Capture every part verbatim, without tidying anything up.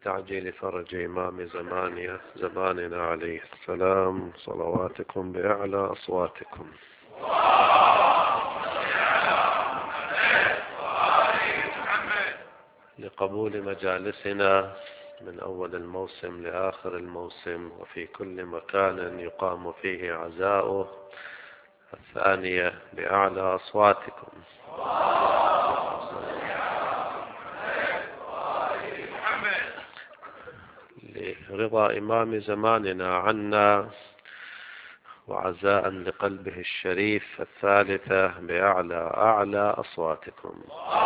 تعجيل فرج إمام زماننا زماننا عليه السلام، صلواتكم بأعلى أصواتكم. لقبول مجالسنا من أول الموسم لآخر الموسم وفي كل مكان يقام فيه عزاؤه الثانية بأعلى أصواتكم. لرضا إمام زماننا عنا وعزاء لقلبه الشريف الثالثة بأعلى أعلى أصواتكم.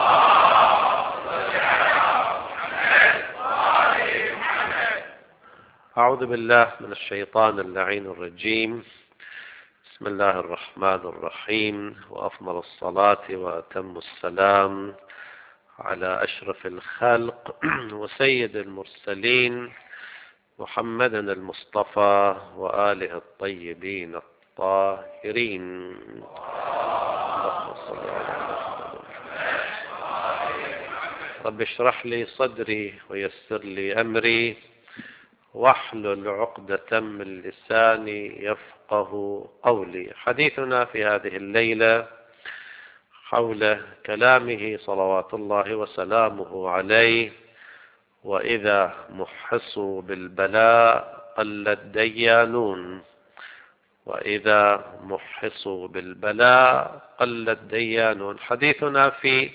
أعوذ بالله من الشيطان اللعين الرجيم. بسم الله الرحمن الرحيم، وأفضل الصلاة وأتم السلام على أشرف الخلق وسيد المرسلين محمد المصطفى وآله الطيبين الطاهرين. رب اشرح لي صدري ويسر لي أمري واحلل عقدة من لساني يفقه قولي. حديثنا في هذه الليلة حول كلامه صلوات الله وسلامه عليه: وإذا محصوا بالبلاء قل الديانون. وإذا محصوا بالبلاء قل الديانون. حديثنا في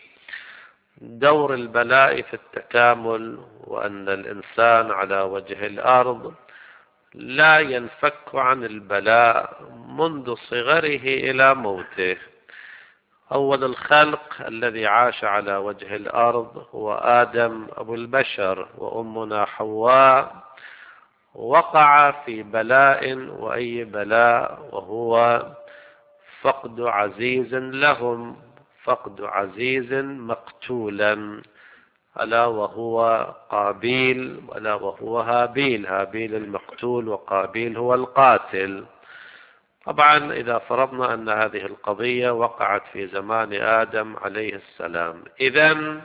دور البلاء في التكامل، وأن الإنسان على وجه الأرض لا ينفك عن البلاء منذ صغره إلى موته. أول الخلق الذي عاش على وجه الأرض هو آدم أبو البشر، وأمنا حواء وقع في بلاء، وأي بلاء؟ وهو فقد عزيز لهم، فقد عزيز مقتولا، ألا وهو قابيل، ألا وهو هابيل. هابيل المقتول وقابيل هو القاتل. طبعا إذا فرضنا أن هذه القضية وقعت في زمان آدم عليه السلام، إذن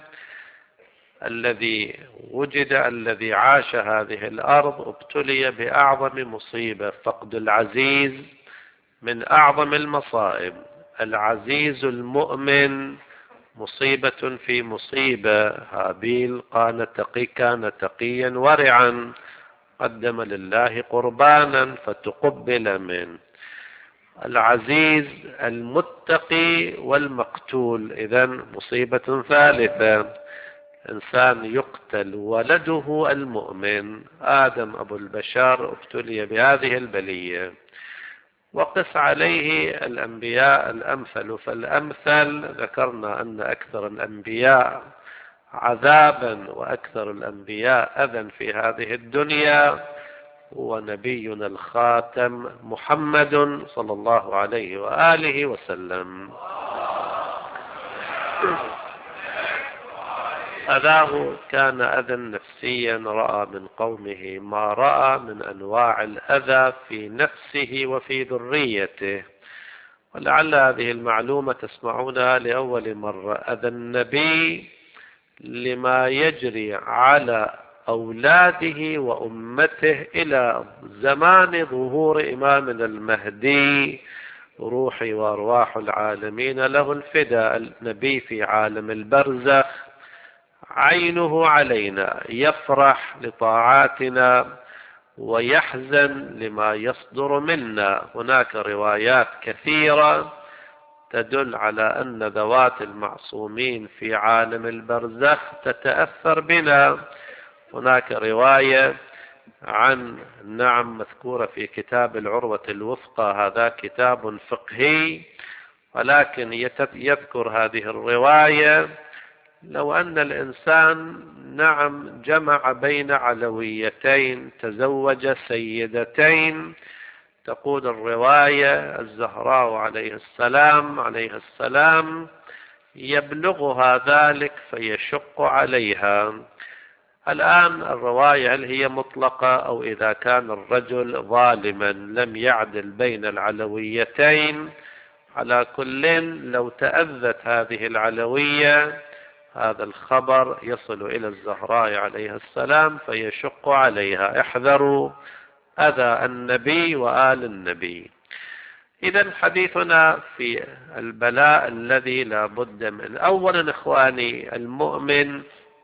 الذي وجد الذي عاش هذه الأرض ابتلي بأعظم مصيبة، فقد العزيز من أعظم المصائب. العزيز المؤمن مصيبة في مصيبة. هابيل كان تقي كان تقيا ورعا، قدم لله قربانا فتقبل منه. العزيز المتقي والمقتول، إذن مصيبة ثالثة، إنسان يقتل ولده المؤمن. آدم أبو البشر ابتلي بهذه البلية. وقس عليه الأنبياء الأمثل فالأمثل. ذكرنا أن أكثر الأنبياء عذابا وأكثر الأنبياء أذى في هذه الدنيا هو نبينا الخاتم محمد صلى الله عليه وآله وسلم. أذاه كان أذى نفسيا، رأى من قومه ما رأى من أنواع الأذى في نفسه وفي ذريته. ولعل هذه المعلومة تسمعونها لأول مرة. أذى النبي لما يجري على أولاده وأمته إلى زمان ظهور إمامنا المهدي، روحي وأرواح العالمين له الفداء. النبي في عالم البرزخ عينه علينا، يفرح لطاعاتنا ويحزن لما يصدر منا. هناك روايات كثيرة تدل على أن ذوات المعصومين في عالم البرزخ تتأثر بنا. هناك رواية عن نعم مذكورة في كتاب العروة الوثقى، هذا كتاب فقهي، ولكن يذكر هذه الرواية: لو أن الإنسان نعم جمع بين علويتين، تزوج سيدتين، تقول الرواية الزهراء عليه السلام عليه السلام يبلغها ذلك فيشق عليها. الآن الرواية هل هي مطلقة، أو إذا كان الرجل ظالما لم يعدل بين العلويتين؟ على كل، لو تأذت هذه العلوية هذا الخبر يصل إلى الزهراء عليها السلام فيشق عليها: احذروا أذى النبي وآل النبي. إذا حديثنا في البلاء الذي لا بد من أولا إخواني، المؤمن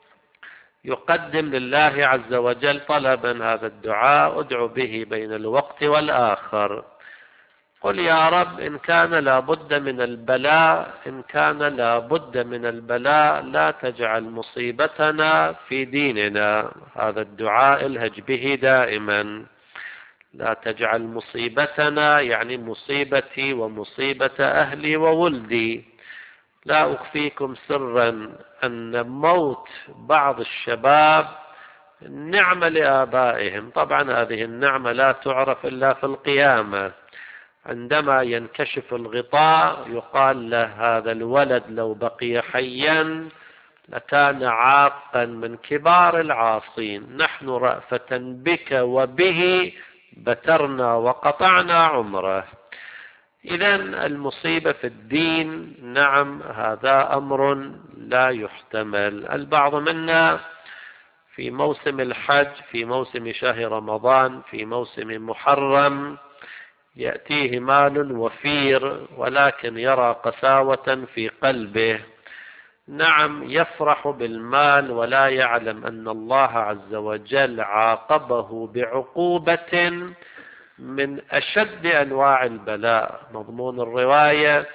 يقدم لله عز وجل طلبا، هذا الدعاء ادعو به بين الوقت والآخر. قل يا رب إن كان لا بد من البلاء إن كان لا بد من البلاء لا تجعل مصيبتنا في ديننا. هذا الدعاء الهج به دائما: لا تجعل مصيبتنا، يعني مصيبتي ومصيبة أهلي وولدي. لا أخفيكم سرا أن موت بعض الشباب نعمة لآبائهم. طبعا هذه النعمة لا تعرف إلا في القيامة، عندما ينكشف الغطاء يقال له هذا الولد لو بقي حيا لكان عاقا من كبار العاصين، نحن رأفة بك وبه بترنا وقطعنا عمره. إذن المصيبة في الدين نعم هذا أمر لا يحتمل. البعض منا في موسم الحج، في موسم شهر رمضان، في موسم محرم يأتيه مال وفير ولكن يرى قساوة في قلبه. نعم يفرح بالمال ولا يعلم أن الله عز وجل عاقبه بعقوبة من أشد أنواع البلاء. مضمون الرواية،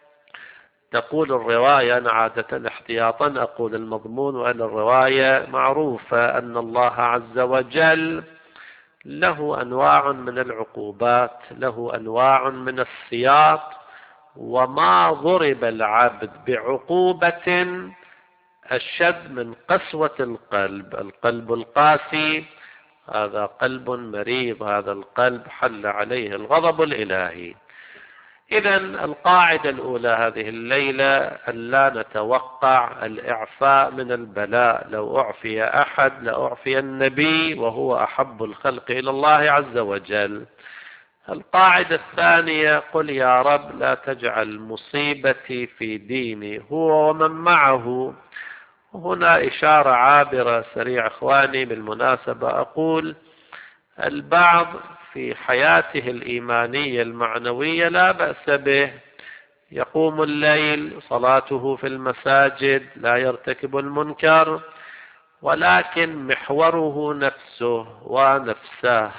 تقول الرواية، أنا عادة احتياطا أقول المضمون وأن الرواية معروفة، أن الله عز وجل له أنواع من العقوبات، له أنواع من السياط، وما ضرب العبد بعقوبة أشد من قسوة القلب. القلب القاسي هذا قلب مريض، هذا القلب حل عليه الغضب الإلهي. إذن القاعدة الأولى هذه الليلة أن لا نتوقع الإعفاء من البلاء. لو أعفي أحد لأعفي النبي وهو أحب الخلق إلى الله عز وجل. القاعدة الثانية: قل يا رب لا تجعل مصيبتي في ديني هو ومن معه. هنا إشارة عابرة سريع إخواني بالمناسبة، أقول البعض في حياته الإيمانية المعنوية لا بأس به، يقوم الليل، صلاته في المساجد، لا يرتكب المنكر، ولكن محوره نفسه ونفسه.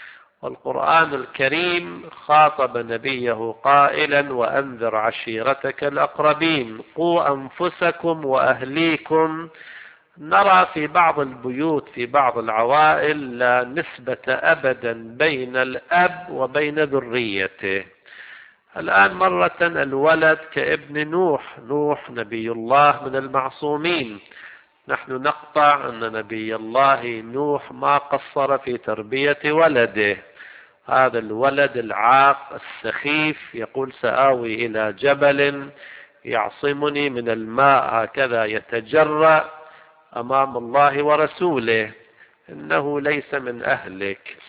والقرآن الكريم خاطب نبيه قائلا: وأنذر عشيرتك الأقربين. قوا أنفسكم وأهليكم. نرى في بعض البيوت في بعض العوائل لا نسبة أبدا بين الأب وبين ذريته. الآن مرة الولد كابن نوح، نوح نبي الله من المعصومين، نحن نقطع أن نبي الله نوح ما قصر في تربية ولده. هذا الولد العاق السخيف يقول: سآوي إلى جبل يعصمني من الماء، هكذا يتجرأ أمام الله ورسوله، إنه ليس من أهلك.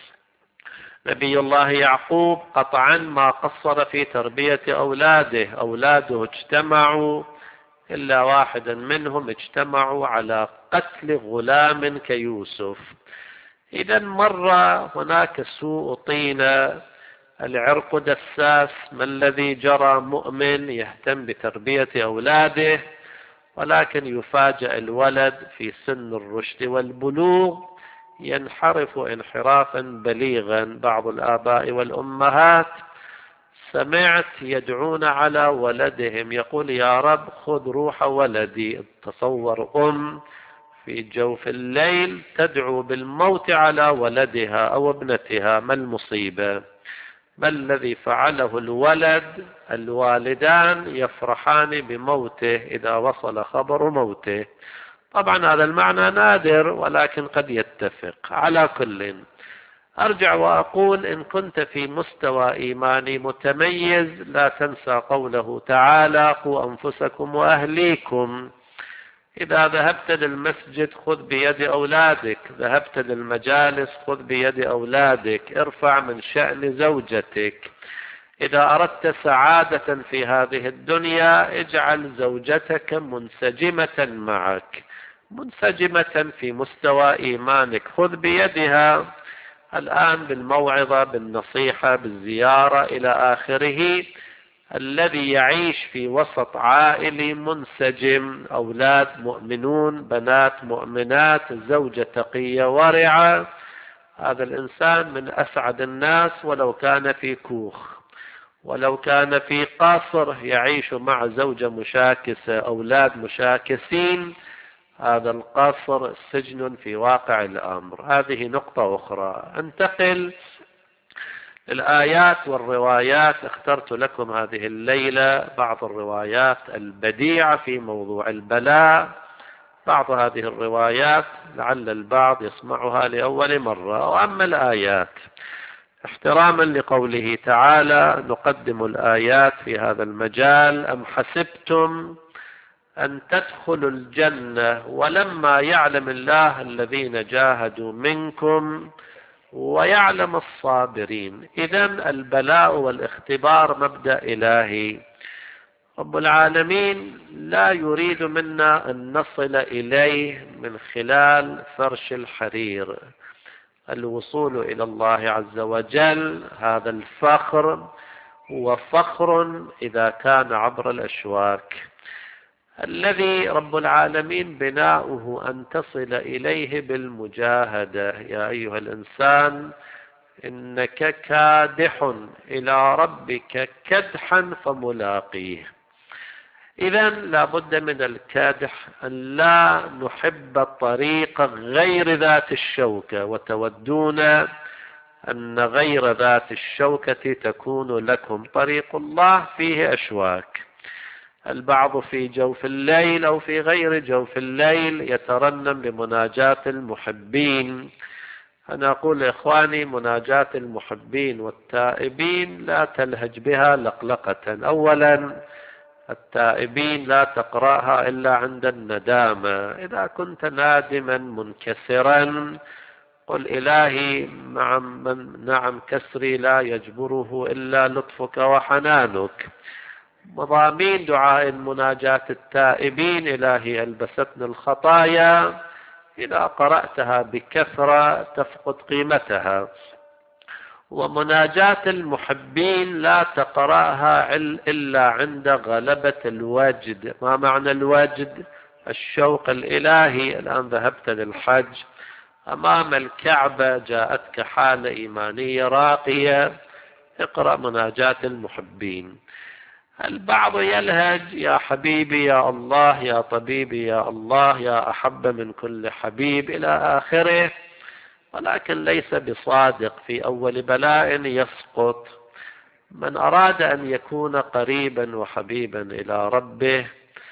نبي الله يعقوب قطعا ما قصر في تربية أولاده. أولاده اجتمعوا إلا واحدا منهم اجتمعوا على قتل غلام كيوسف. إذا مر هناك سوء طينة، العرق دساس. ما الذي جرى؟ مؤمن يهتم بتربية أولاده، ولكن يفاجأ الولد في سن الرشد والبلوغ ينحرف انحرافا بليغا. بعض الآباء والأمهات سمعت يدعون على ولدهم، يقول: يا رب خذ روح ولدي. تصور أم في جوف الليل تدعو بالموت على ولدها أو ابنتها. ما المصيبة؟ ما الذي فعله الولد؟ الوالدان يفرحان بموته إذا وصل خبر موته. طبعا هذا المعنى نادر ولكن قد يتفق. على كل، أرجع وأقول: إن كنت في مستوى إيماني متميز لا تنسى قوله تعالى: قوا أنفسكم وأهليكم. إذا ذهبت للمسجد خذ بيد أولادك، ذهبت للمجالس خذ بيد أولادك، ارفع من شأن زوجتك. إذا أردت سعادة في هذه الدنيا اجعل زوجتك منسجمة معك، منسجمة في مستوى إيمانك، خذ بيدها الآن بالموعظة، بالنصيحة، بالزيارة إلى آخره. الذي يعيش في وسط عائلي منسجم، أولاد مؤمنون، بنات مؤمنات، زوجة تقية ورعة، هذا الإنسان من أسعد الناس، ولو كان في كوخ، ولو كان في قصر يعيش مع زوجة مشاكسة، أولاد مشاكسين، هذا القصر سجن في واقع الأمر. هذه نقطة أخرى. انتقل الآيات والروايات. اخترت لكم هذه الليلة بعض الروايات البديعة في موضوع البلاء. بعض هذه الروايات لعل البعض يسمعها لأول مرة. وأما الآيات احتراما لقوله تعالى نقدم الآيات في هذا المجال. أم حسبتم أن تدخلوا الجنة ولما يعلم الله الذين جاهدوا منكم ويعلم الصابرين. إذن البلاء والاختبار مبدأ إلهي. رب العالمين لا يريد منا أن نصل إليه من خلال فرش الحرير. الوصول إلى الله عز وجل هذا الفخر هو فخر إذا كان عبر الأشواك. الذي رب العالمين بناؤه أن تصل إليه بالمجاهدة. يا أيها الإنسان إنك كادح إلى ربك كدحا فملاقيه. إذن لا بد من الكادح أن لا نحب الطريق غير ذات الشوكة، وتودون أن غير ذات الشوكة تكون لكم. طريق الله فيه أشواك. البعض في جوف الليل أو في غير جوف الليل يترنم بمناجاة المحبين. أنا أقول إخواني مناجاة المحبين والتائبين لا تلهج بها لقلقة. أولا التائبين لا تقرأها إلا عند الندامة. إذا كنت نادما منكسرا قل إلهي نعم, نعم كسري لا يجبره إلا لطفك وحنانك. مضامين دعاء المناجاة التائبين إلهي ألبستني الخطايا، إذا قرأتها بكثرة تفقد قيمتها. ومناجاة المحبين لا تقرأها إلا عند غلبة الوجد. ما معنى الوجد؟ الشوق الإلهي. الآن ذهبت للحج أمام الكعبة جاءتك حالة إيمانية راقية، اقرأ مناجاة المحبين. البعض يلهج يا حبيبي يا الله، يا طبيبي يا الله، يا أحب من كل حبيب إلى آخره، ولكن ليس بصادق. في أول بلاء يسقط. من أراد أن يكون قريبا وحبيبا إلى ربه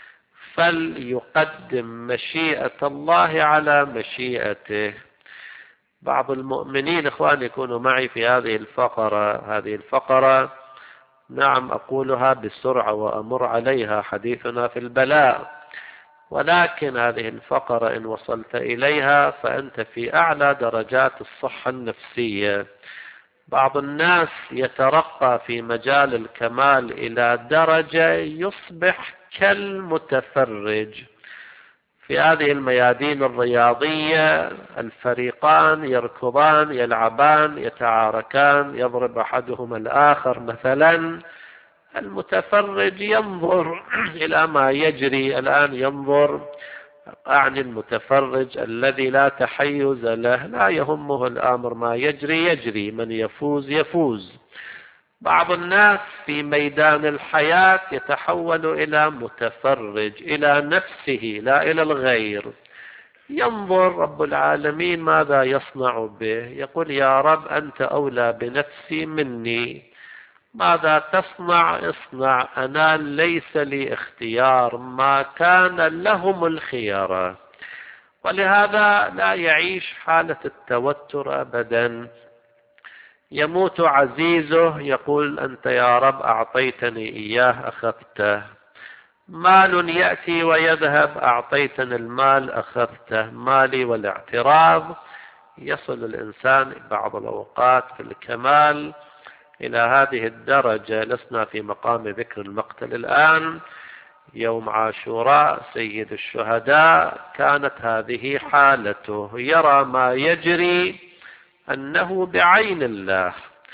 فليقدم مشيئة الله على مشيئته. بعض المؤمنين إخوان يكونوا معي في هذه الفقرة. هذه الفقرة نعم أقولها بسرعة وأمر عليها، حديثنا في البلاء، ولكن هذه الفقرة إن وصلت إليها فأنت في أعلى درجات الصحة النفسية. بعض الناس يترقى في مجال الكمال إلى درجة يصبح كالمتفرج. في هذه الميادين الرياضية الفريقان يركضان يلعبان يتعاركان، يضرب أحدهما الآخر مثلا. المتفرج ينظر إلى ما يجري الآن، ينظر أعني المتفرج الذي لا تحيز له، لا يهمه الأمر، ما يجري يجري، من يفوز يفوز. بعض الناس في ميدان الحياة يتحول إلى متفرج، إلى نفسه لا إلى الغير. ينظر رب العالمين ماذا يصنع به، يقول يا رب أنت أولى بنفسي مني، ماذا تصنع اصنع، أنا ليس لي اختيار، ما كان لهم الخيار. ولهذا لا يعيش حالة التوتر أبدا. يموت عزيزه يقول أنت يا رب أعطيتني إياه أخذته. مال يأتي ويذهب أعطيتني المال أخذته. مالي والاعتراض. يصل الإنسان بعض الأوقات في الكمال إلى هذه الدرجة لسنا في مقام ذكر المقتل الآن. يوم عاشوراء سيد الشهداء كانت هذه حالته، يرى ما يجري أنه بعين الله.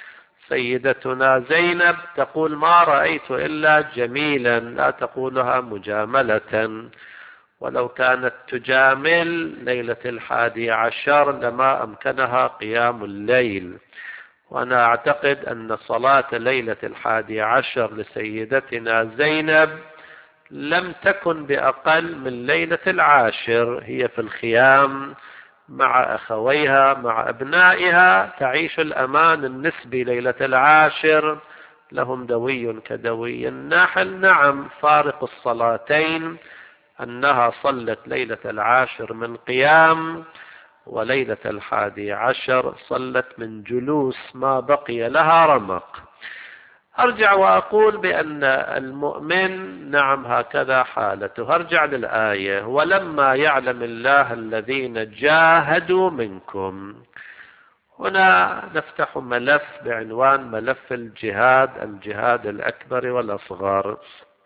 سيدتنا زينب تقول ما رأيت إلا جميلا، لا تقولها مجاملة، ولو كانت تجامل ليلة الحادي عشر لما أمكنها قيام الليل. وأنا أعتقد أن صلاة ليلة الحادي عشر لسيدتنا زينب لم تكن بأقل من ليلة العاشر، هي في الخيام مع أخويها مع أبنائها تعيش الأمان النسبي. ليلة العاشر لهم دوي كدوي النحل. نعم، فارق الصلاتين أنها صلت ليلة العاشر من قيام، وليلة الحادي عشر صلت من جلوس ما بقي لها رمق. أرجع وأقول بأن المؤمن نعم هكذا حالته. أرجع للآية: ولما يعلم الله الذين جاهدوا منكم. هنا نفتح ملف بعنوان ملف الجهاد، الجهاد الأكبر والأصغر.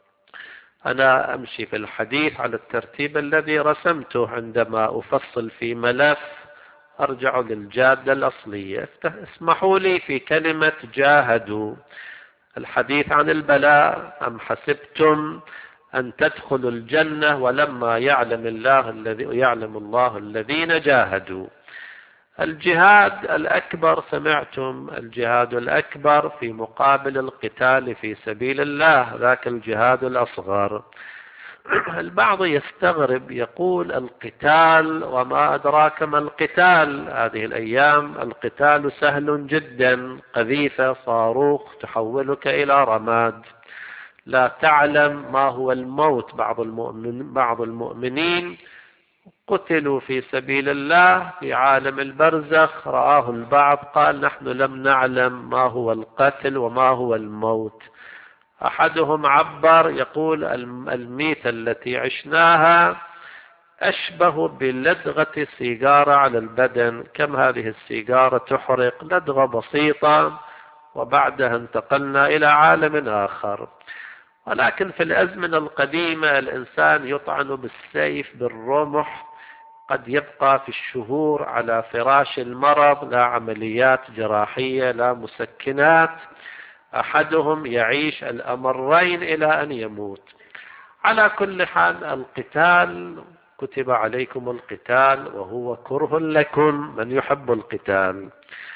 أنا أمشي في الحديث على الترتيب الذي رسمته عندما أفصل في ملف. أرجع للجادة الأصلية. اسمحوا لي في كلمة جاهدوا. الحديث عن البلاء: أم حسبتم أن تدخلوا الجنة ولما يعلم الله الذي يعلم الله الذين جاهدوا. الجهاد الأكبر سمعتم، الجهاد الأكبر في مقابل القتال في سبيل الله، ذاك الجهاد الأصغر. البعض يستغرب يقول القتال، وما أدراك ما القتال. هذه الأيام القتال سهل جدا، قذيفة صاروخ تحولك إلى رماد. لا تعلم ما هو الموت. بعض المؤمن بعض المؤمنين قتلوا في سبيل الله في عالم البرزخ، رآه البعض قال نحن لم نعلم ما هو القتل وما هو الموت. أحدهم عبر يقول الميتة التي عشناها أشبه بلدغة سيجارة على البدن. كم هذه السيجارة تحرق، لدغة بسيطة وبعدها انتقلنا إلى عالم آخر. ولكن في الأزمنة القديمة الإنسان يطعن بالسيف بالرمح، قد يبقى في الشهور على فراش المرض، لا عمليات جراحية لا مسكنات. أحدهم يعيش الأمرين إلى أن يموت. على كل حال القتال كتب عليكم القتال وهو كره لكم، من يحب القتال.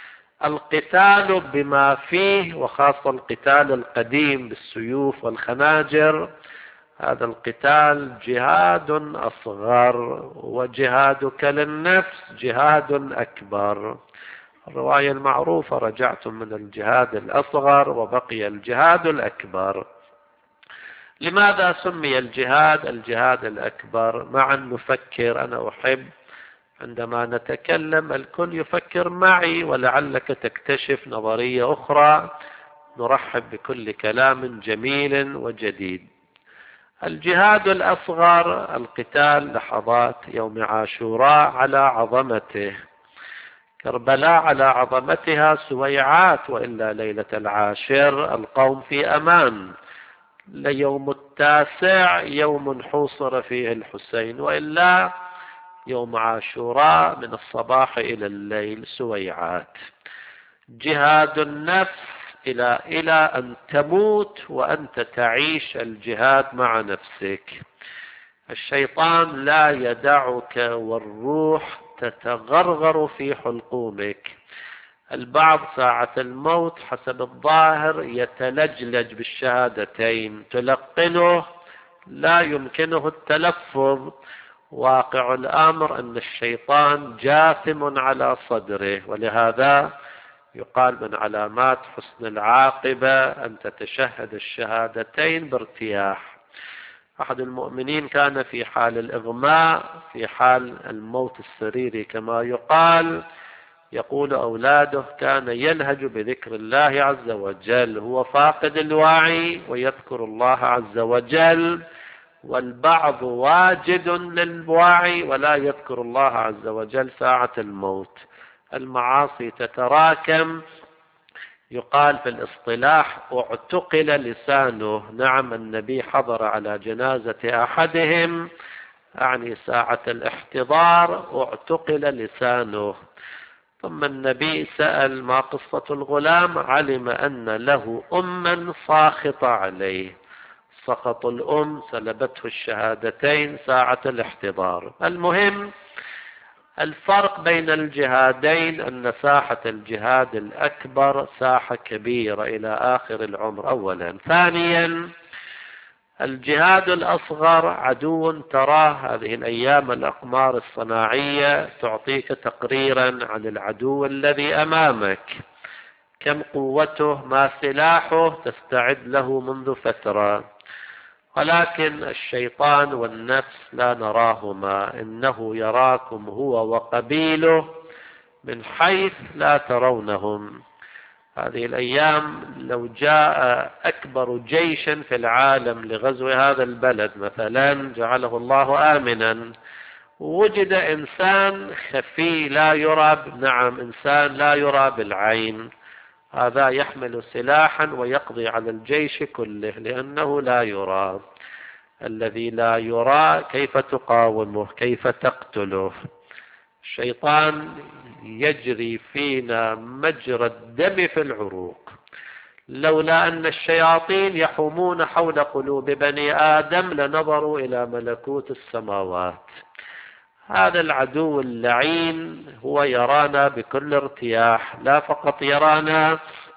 القتال بما فيه، وخاصة القتال القديم بالسيوف والخناجر، هذا القتال جهاد أصغر، وجهادك للنفس جهاد أكبر. الرواية المعروفة: رجعتم من الجهاد الأصغر وبقي الجهاد الأكبر. لماذا سمي الجهاد الجهاد الأكبر؟ معا نفكر. أنا أحب عندما نتكلم الكل يفكر معي، ولعلك تكتشف نظرية أخرى. نرحب بكل كلام جميل وجديد. الجهاد الأصغر القتال لحظات يوم عاشوراء على عظمته، كربلاء على عظمتها، سويعات وإلا ليلة العاشر القوم في أمان، ليوم التاسع يوم حوصر فيه الحسين، وإلا يوم عاشوراء من الصباح إلى الليل سويعات. جهاد النفس إلى إلى أن تموت وأنت تعيش الجهاد مع نفسك. الشيطان لا يدعك والروح تتغرغر في حلقومك. البعض ساعة الموت حسب الظاهر يتلجلج بالشهادتين، تلقنه لا يمكنه التلفظ. واقع الأمر أن الشيطان جاثم على صدره، ولهذا يقال من علامات حسن العاقبة أن تتشهد الشهادتين بارتياح. أحد المؤمنين كان في حال الإغماء، في حال الموت السريري كما يقال، يقول أولاده كان يلهج بذكر الله عز وجل، هو فاقد الوعي ويذكر الله عز وجل، والبعض واجد للوعي ولا يذكر الله عز وجل ساعة الموت. المعاصي تتراكم، يقال في الاصطلاح اعتقل لسانه. نعم، النبي حضر على جنازة أحدهم، يعني ساعة الاحتضار اعتقل لسانه. ثم النبي سأل ما قصة الغلام، علم أن له أما ساخطة عليه، سقط الأم سلبته الشهادتين ساعة الاحتضار. المهم، الفرق بين الجهادين أن ساحة الجهاد الأكبر ساحة كبيرة إلى آخر العمر أولا. ثانيا، الجهاد الأصغر عدو تراه هذه الأيام الأقمار الصناعية تعطيك تقريرا عن العدو الذي أمامك، كم قوته، ما سلاحه، تستعد له منذ فترة. ولكن الشيطان والنفس لا نراهما، إنه يراكم هو وقبيله من حيث لا ترونهم. هذه الأيام لو جاء أكبر جيش في العالم لغزو هذا البلد مثلا، جعله الله آمنا، وجد إنسان خفي لا يرى، نعم إنسان لا يرى بالعين، هذا يحمل سلاحا ويقضي على الجيش كله لأنه لا يرى. الذي لا يرى كيف تقاومه، كيف تقتله؟ الشيطان يجري فينا مجرى الدم في العروق، لولا أن الشياطين يحومون حول قلوب بني آدم لنظروا إلى ملكوت السماوات. هذا العدو اللعين هو يرانا بكل ارتياح، لا فقط يرانا،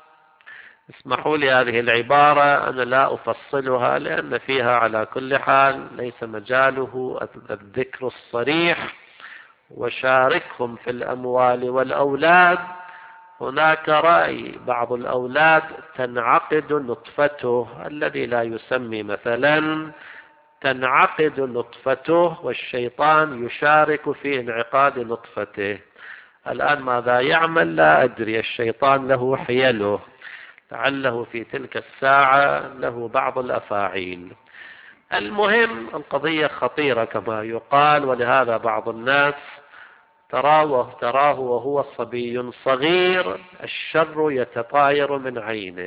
اسمحوا لي هذه العبارة أنا لا أفصلها لأن فيها على كل حال ليس مجاله الذكر الصريح، وشاركهم في الأموال والأولاد. هناك رأي بعض الأولاد تنعقد نطفته، الذي لا يسمي مثلا تنعقد نطفته والشيطان يشارك في انعقاد نطفته. الآن ماذا يعمل لا أدري، الشيطان له حيله، لعله في تلك الساعة له بعض الأفاعيل. المهم، القضية خطيرة كما يقال، ولهذا بعض الناس تراه تراه وهو صبي صغير الشر يتطاير من عينه.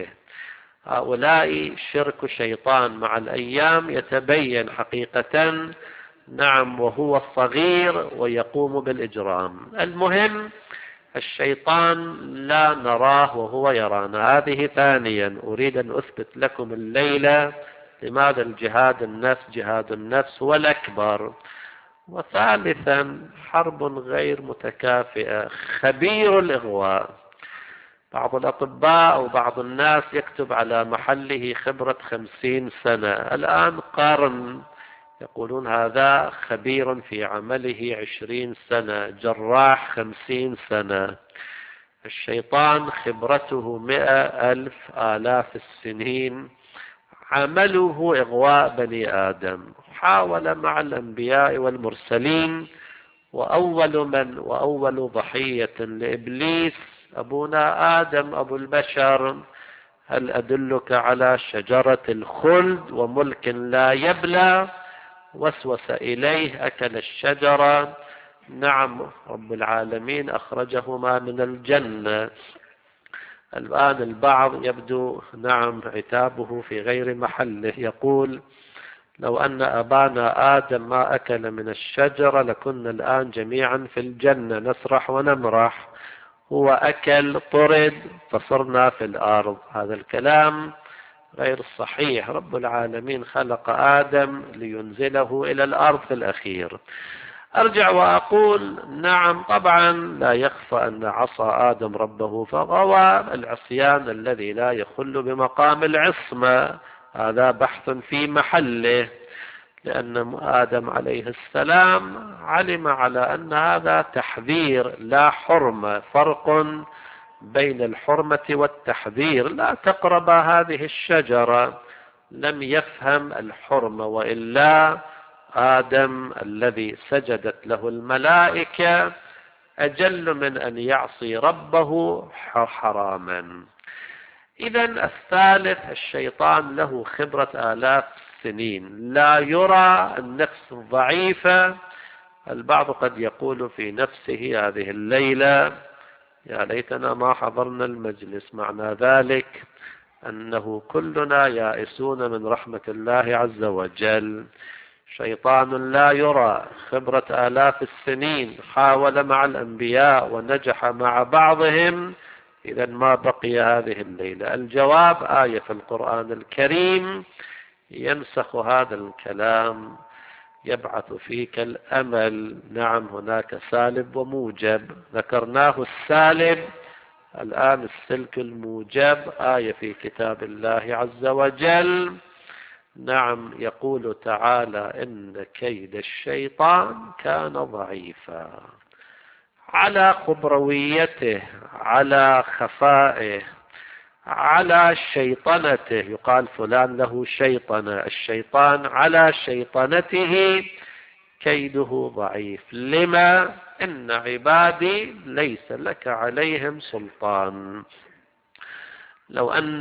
هؤلاء شرك شيطان مع الأيام يتبين حقيقة، نعم، وهو صغير ويقوم بالإجرام. المهم، الشيطان لا نراه وهو يرانا. هذه ثانيا أريد أن أثبت لكم الليلة لماذا الجهاد النفس جهاد النفس هو الأكبر. وثالثا، حرب غير متكافئة، خبير الإغواء. بعض الأطباء أو بعض الناس يكتب على محله خبرة خمسين سنة، الآن قرن، يقولون هذا خبير في عمله عشرين سنة، جراح خمسين سنة. الشيطان خبرته مئة ألف آلاف السنين، عمله إغواء بني آدم. حاول مع الأنبياء والمرسلين، وأول من وأول ضحية لإبليس أبونا آدم أبو البشر. هل أدلك على شجرة الخلد وملك لا يبلى؟ وسوس إليه أكل الشجرة. نعم، رب العالمين أخرجهما من الجنة. الآن البعض يبدو نعم عتابه في غير محله، يقول لو أن أبانا آدم ما أكل من الشجرة لكنا الآن جميعا في الجنة نسرح ونمرح، هو أكل طرد فصرنا في الأرض. هذا الكلام غير صحيح. رب العالمين خلق آدم لينزله إلى الأرض في الأخير. أرجع وأقول نعم طبعا لا يخفى أن عصى آدم ربه فغوى، العصيان الذي لا يخل بمقام العصمة، هذا بحث في محله، لأن آدم عليه السلام علم على أن هذا تحذير لا حرمة، فرق بين الحرمة والتحذير، لا تقرب هذه الشجرة. لم يفهم الحرمة، وإلا آدم الذي سجدت له الملائكة أجل من أن يعصي ربه حراما. إذا الثالث، الشيطان له خبرة آلاف السنين، لا يرى النفس الضعيفة. البعض قد يقول في نفسه هذه الليلة يا ليتنا ما حضرنا المجلس. معنى ذلك أنه كلنا يائسون من رحمة الله عز وجل. شيطان لا يرى، خبرة آلاف السنين، حاول مع الأنبياء ونجح مع بعضهم، إذا ما بقي هذه الليلة. الجواب آية في القرآن الكريم ينسخ هذا الكلام، يبعث فيك الأمل. نعم، هناك سالب وموجب، ذكرناه السالب، الآن السلك الموجب. آية في كتاب الله عز وجل، نعم، يقول تعالى: إن كيد الشيطان كان ضعيفا. على خبرويته، على خفائه، على شيطنته. يقال فلان له شيطنة، الشيطان على شيطنته كيده ضعيف. لما؟ إن عبادي ليس لك عليهم سلطان. لو أن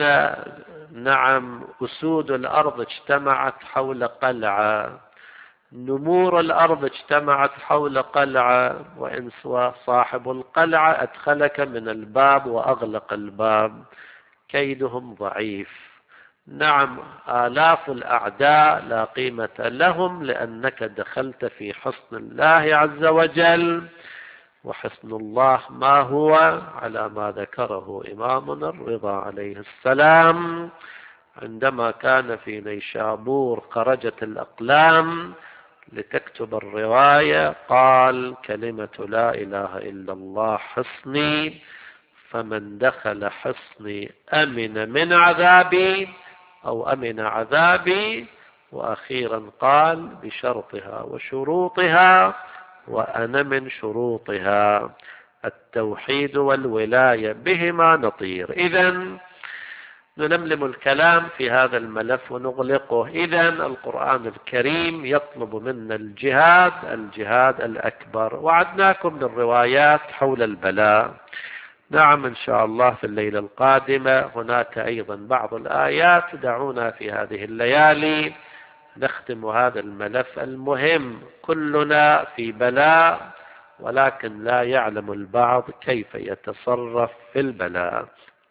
نعم أسود الأرض اجتمعت حول قلعة، نمور الأرض اجتمعت حول قلعة، وإن صاحب القلعة أدخلك من الباب وأغلق الباب، كيدهم ضعيف. نعم، آلاف الأعداء لا قيمة لهم، لأنك دخلت في حصن الله عز وجل. وحصن الله ما هو؟ على ما ذكره إمامنا الرضا عليه السلام عندما كان في نيشابور خرجت الأقلام لتكتب الرواية، قال: كلمة لا إله إلا الله حصني، فمن دخل حصني أمن من عذابي أو أمن عذابي. وأخيرا قال: بشرطها وشروطها، وأنا من شروطها. التوحيد والولاية بهما نطير. إذن نلملم الكلام في هذا الملف ونغلقه. إذن القرآن الكريم يطلب منا الجهاد، الجهاد الأكبر. وعدناكم بالروايات حول البلاء. نعم، إن شاء الله في الليلة القادمة هناك أيضا بعض الآيات. دعونا في هذه الليالي نختم هذا الملف المهم. كلنا في بلاء، ولكن لا يعلم البعض كيف يتصرف في البلاء.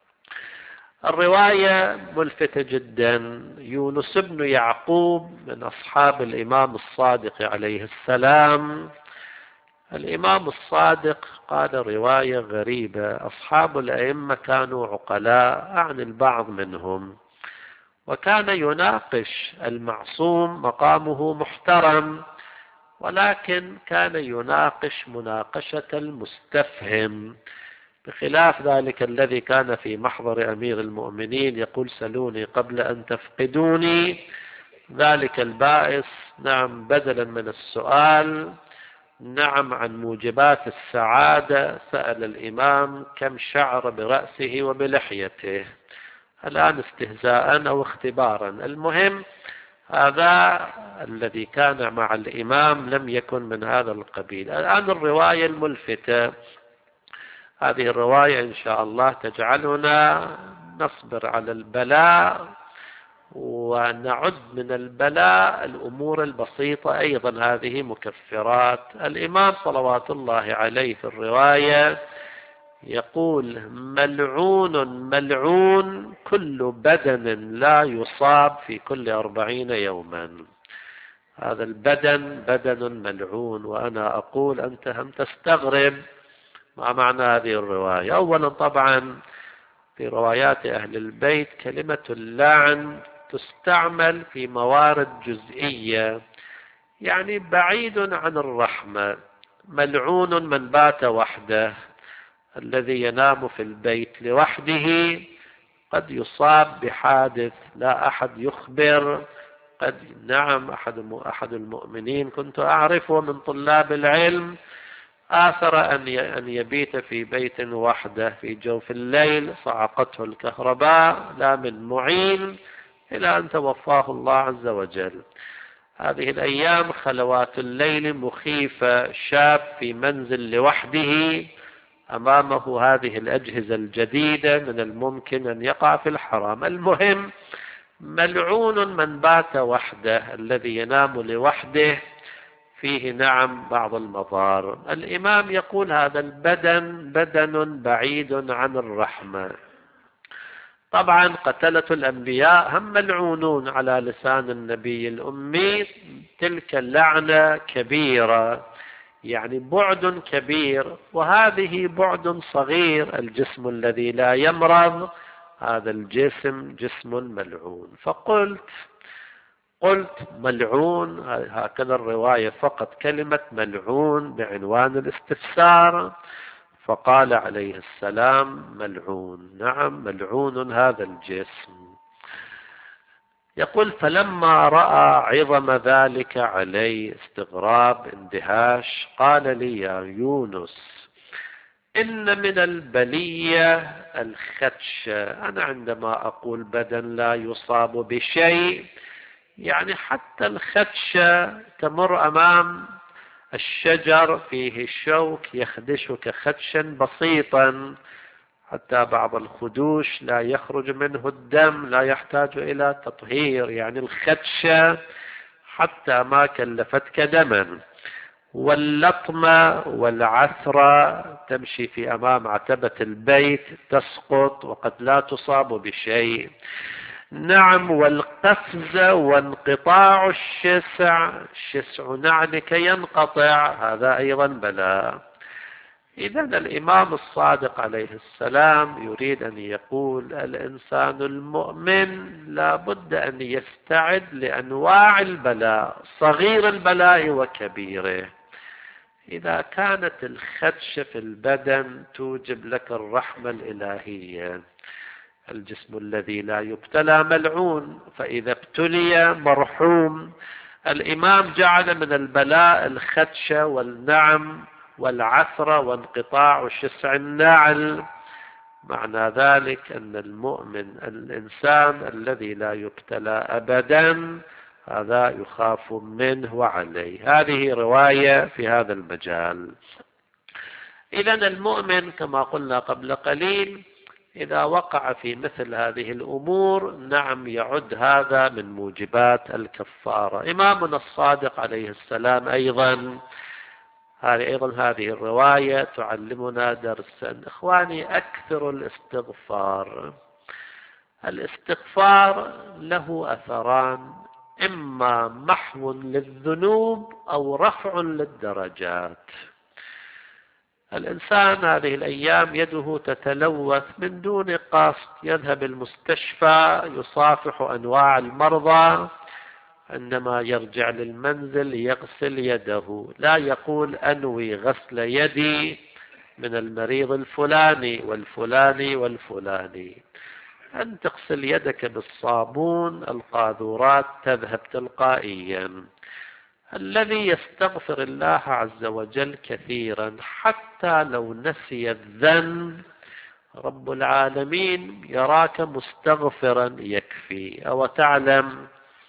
الرواية ملفتة جدا. يونس بن يعقوب من أصحاب الإمام الصادق عليه السلام. الإمام الصادق قال رواية غريبة. أصحاب الأئمة كانوا عقلاء، أعني البعض منهم، وكان يناقش المعصوم، مقامه محترم، ولكن كان يناقش مناقشة المستفهم، بخلاف ذلك الذي كان في محضر أمير المؤمنين يقول: سلوني قبل أن تفقدوني. ذلك البائس، نعم، بدلا من السؤال نعم عن موجبات السعادة، سأل الإمام: كم شعر برأسه وبلحيته؟ الآن استهزاء أو اختبارا. المهم هذا الذي كان مع الإمام لم يكن من هذا القبيل. الآن الرواية الملفتة، هذه الرواية إن شاء الله تجعلنا نصبر على البلاء ونعد من البلاء الأمور البسيطة أيضا، هذه مكفرات. الإمام صلوات الله عليه في الرواية يقول: ملعون ملعون كل بدن لا يصاب في كل أربعين يوما. هذا البدن بدن ملعون. وأنا أقول أنت هم تستغرب ما معنى هذه الرواية. أولا طبعا في روايات أهل البيت كلمة اللعن تستعمل في موارد جزئية، يعني بعيد عن الرحمة. ملعون من بات وحده، الذي ينام في البيت لوحده قد يصاب بحادث لا أحد يخبر. قد نعم أحد أحد المؤمنين كنت أعرفه من طلاب العلم آثر أن يبيت في بيت وحده في جوف الليل، صعقته الكهرباء لا من معين إلى أن توفاه الله عز وجل. هذه الأيام خلوات الليل مخيفة. شاب في منزل لوحده أمامه هذه الأجهزة الجديدة، من الممكن أن يقع في الحرام. المهم ملعون من بات وحده، الذي ينام لوحده فيه نعم بعض المضار. الإمام يقول هذا البدن بدن بعيد عن الرحمة. طبعا قتلة الأنبياء هم ملعونون على لسان النبي الأمي، تلك اللعنة كبيرة، يعني بعد كبير، وهذه بعد صغير. الجسم الذي لا يمرض هذا الجسم جسم ملعون. فقلت قلت ملعون، هكذا الرواية فقط كلمة ملعون بعنوان الاستفسار، فقال عليه السلام ملعون. نعم ملعون هذا الجسم. يقول فلما رأى عظم ذلك علي، استغراب اندهاش، قال لي يا يونس إن من البلية الخدشة. أنا عندما أقول بدن لا يصاب بشيء، يعني حتى الخدشة تمر أمام الشجر فيه الشوك يخدشك خدشا بسيطا، حتى بعض الخدوش لا يخرج منه الدم، لا يحتاج إلى تطهير، يعني الخدشة حتى ما كلفتك دما. واللطمة والعثرة تمشي في أمام عتبة البيت تسقط وقد لا تصاب بشيء. نعم والقفز وانقطاع الشسع، شسع نعلك ينقطع، هذا أيضا بلاء. إذا الإمام الصادق عليه السلام يريد أن يقول الإنسان المؤمن لا بد أن يستعد لأنواع البلاء، صغير البلاء وكبيره. إذا كانت الخدشة في البدن توجب لك الرحمة الإلهية، الجسم الذي لا يبتلى ملعون، فإذا ابتلي مرحوم. الإمام جعل من البلاء الخدشة والنعم والعثرة وانقطاع شسع النعل. معنى ذلك أن المؤمن الإنسان الذي لا يبتلى أبدا هذا يخاف منه وعليه. هذه رواية في هذا المجال. إذا المؤمن كما قلنا قبل قليل إذا وقع في مثل هذه الأمور نعم يعد هذا من موجبات الكفارة. إمامنا الصادق عليه السلام أيضا هذه أيضا هذه الرواية تعلمنا درسا. إخواني أكثر الاستغفار. الاستغفار له أثران، إما محو للذنوب أو رفع للدرجات. الإنسان هذه الأيام يده تتلوث من دون قصد، يذهب المستشفى يصافح أنواع المرضى، عندما يرجع للمنزل يغسل يده، لا يقول أنوي غسل يدي من المريض الفلاني والفلاني والفلاني. أن تغسل يدك بالصابون القاذورات تذهب تلقائيا. الذي يستغفر الله عز وجل كثيرا حتى لو نسي الذنب رب العالمين يراك مستغفرا يكفي. أو تعلم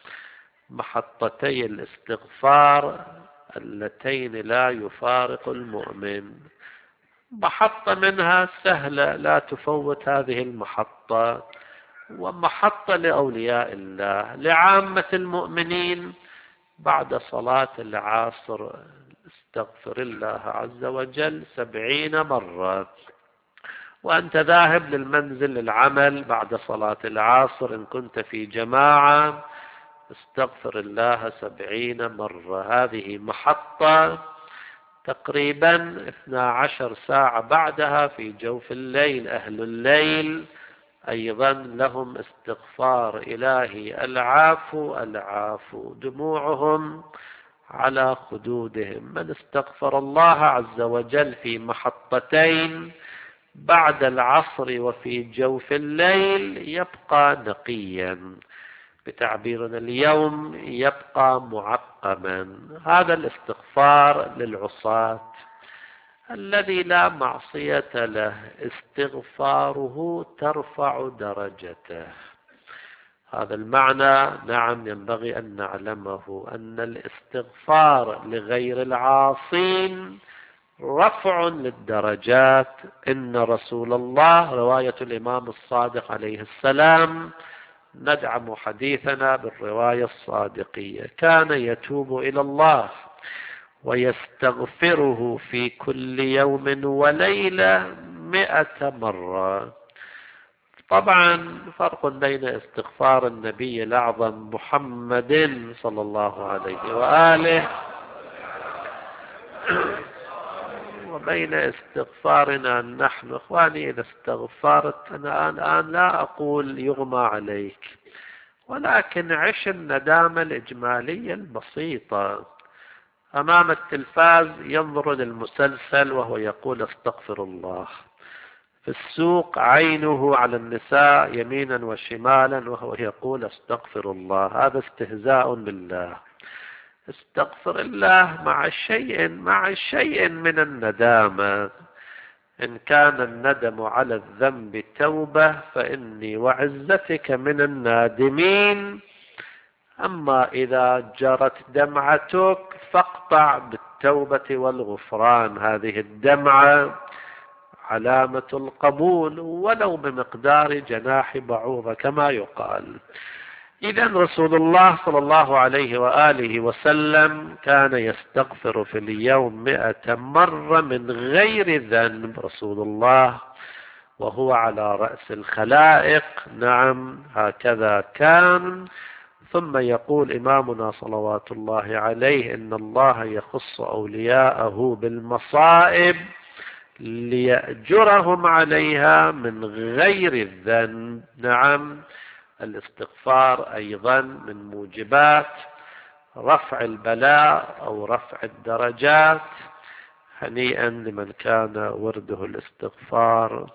محطتي الاستغفار اللتين لا يفارق المؤمن، محطة منها سهلة لا تفوت هذه المحطة، ومحطة لأولياء الله لعامة المؤمنين بعد صلاة العصر استغفر الله عز وجل سبعين مرة. وأنت ذاهب للمنزل للعمل بعد صلاة العصر إن كنت في جماعة استغفر الله سبعين مرة. هذه محطة تقريبا اثنتا عشرة ساعة بعدها في جوف الليل. أهل الليل أيضا لهم استغفار إلهي العافو العافو، دموعهم على خدودهم. من استغفر الله عز وجل في محطتين بعد العصر وفي جوف الليل يبقى نقيا، بتعبيرنا اليوم يبقى معقما. هذا الاستغفار للعصاة الذي لا معصية له، استغفاره ترفع درجته. هذا المعنى نعم ينبغي أن نعلمه، أن الاستغفار لغير العاصين رفع للدرجات. إن رسول الله، رواية الإمام الصادق عليه السلام، ندعم حديثنا بالرواية الصادقية، كان يتوب إلى الله ويستغفره في كل يوم وليلة مئة مرة. طبعا فرق بين استغفار النبي الأعظم محمد صلى الله عليه وآله وبين استغفارنا نحن. إخواني، إذا استغفرت أنا الآن لا أقول يغمى عليك، ولكن عش الندامة الإجمالية البسيطة. أمام التلفاز ينظر للمسلسل وهو يقول استغفر الله، في السوق عينه على النساء يمينا وشمالا وهو يقول استغفر الله. هذا استهزاء بالله. استغفر الله مع شيء مع شيء من الندامة. إن كان الندم على الذنب توبة فإني وعزتك من النادمين، أما إذا جرت دمعتك فاقطع بالتوبة والغفران. هذه الدمعة علامة القبول ولو بمقدار جناح بعوضة كما يقال. إذا رسول الله صلى الله عليه وآله وسلم كان يستغفر في اليوم مئة مرة من غير ذنب. رسول الله وهو على رأس الخلائق، نعم هكذا كان. ثم يقول إمامنا صلوات الله عليه إن الله يخص أولياءه بالمصائب ليأجرهم عليها من غير الذنب. نعم، الاستغفار أيضا من موجبات رفع البلاء أو رفع الدرجات. هنيئا لمن كان ورده الاستغفار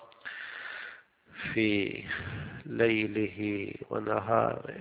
في ليله ونهاره.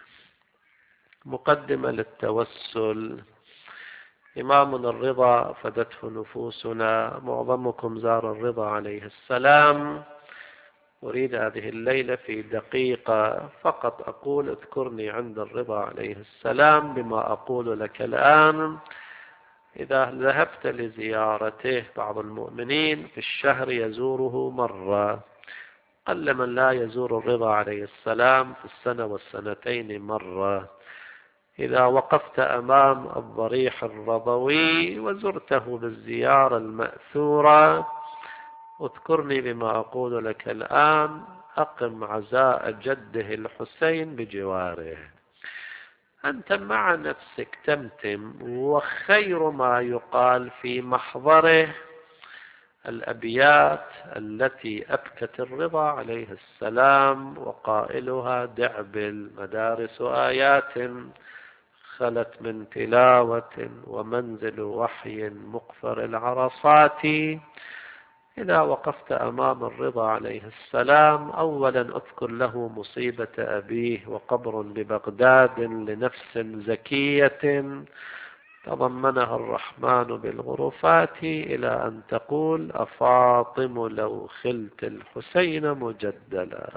مقدمة للتوسل. إمامنا الرضا فدته نفوسنا، معظمكم زار الرضا عليه السلام. أريد هذه الليلة في دقيقة فقط أقول اذكرني عند الرضا عليه السلام بما أقول لك الآن. إذا ذهبت لزيارته، بعض المؤمنين في الشهر يزوره مرة، قل من لا يزور الرضا عليه السلام في السنة والسنتين مرة. إذا وقفت أمام الضريح الرضوي وزرته بالزيارة المأثورة، اذكرني بما أقول لك الآن. أقم عزاء جده الحسين بجواره. أنت مع نفسك تمتم، وخير ما يقال في محضره الأبيات التي أبكت الرضا عليه السلام، وقائلها دعبل مدارس آيات خلت من تلاوة ومنزل وحي مقفر العرصات. إذا وقفت أمام الرضا عليه السلام أولا أذكر له مصيبة أبيه وقبر ببغداد لنفس زكية تضمنها الرحمن بالغرفات، إلى أن تقول أفاطم لو خلت الحسين مجدلا.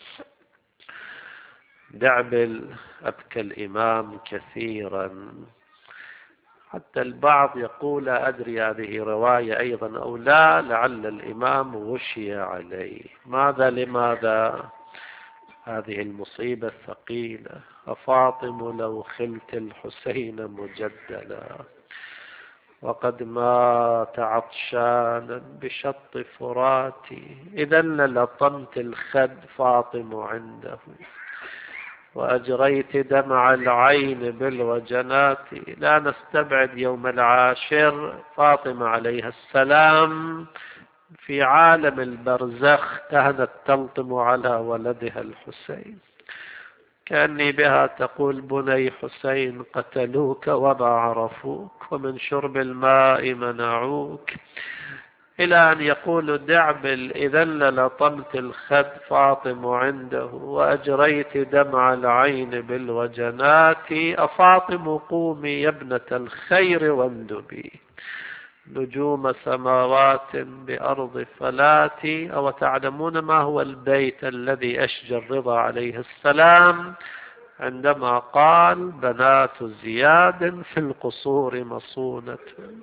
دعبل أبكى الإمام كثيرا، حتى البعض يقول أدري هذه رواية أيضا أو لا، لعل الإمام غشي عليه. ماذا لماذا هذه المصيبة الثقيلة؟ أفاطم لو خلت الحسين مجدلا وقد مات عطشانا بشط فراتي، إذا للطمت الخد فاطم عنده وأجريت دمع العين بالوجنات. لا نستبعد يوم العاشر فاطمة عليها السلام في عالم البرزخ كانت تلطم على ولدها الحسين، كأني بها تقول بني حسين قتلوك وما عرفوك ومن شرب الماء منعوك، إلى أن يقول دعبل إذا للطمت الخد فاطم عنده وأجريت دمع العين بالوجنات. أفاطم قومي يا ابنة الخير واندبي نجوم سماوات بأرض فلاتي. أو تعلمون ما هو البيت الذي أشجى الرضا عليه السلام عندما قال بنات زياد في القصور مصونة،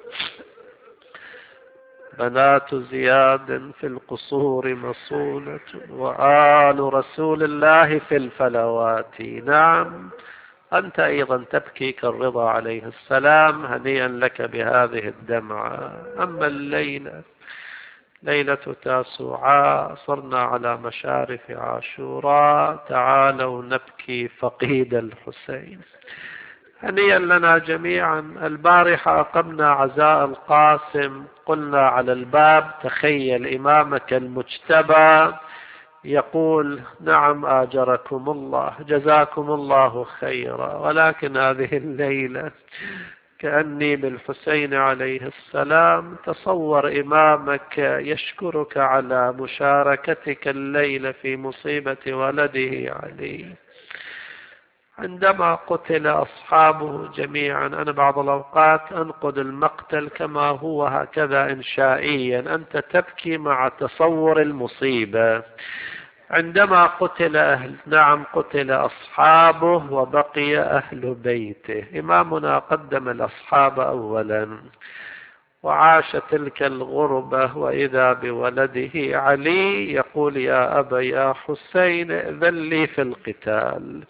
بنات زياد في القصور مصونة وآل رسول الله في الفلوات. نعم، أنت أيضا تبكي كالرضا عليه السلام، هنيئا لك بهذه الدمعة. أما الليلة ليلة تاسوعاء صرنا على مشارف عاشوراء، تعالوا نبكي فقيد الحسين. هنيئا لنا جميعا. البارحة أقمنا عزاء القاسم، قلنا على الباب تخيل إمامك المجتبى يقول نعم آجركم الله جزاكم الله خيرا، ولكن هذه الليلة كأني بالحسين عليه السلام. تصور إمامك يشكرك على مشاركتك الليلة في مصيبة ولده علي. عندما قتل أصحابه جميعا، أنا بعض الأوقات أنقد المقتل كما هو هكذا إنشائيا، أنت تبكي مع تصور المصيبة. عندما قتل أهل نعم قتل أصحابه وبقي أهل بيته، إمامنا قدم الأصحاب أولا وعاش تلك الغربة، وإذا بولده علي يقول يا أبا يا حسين ائذن لي في القتال.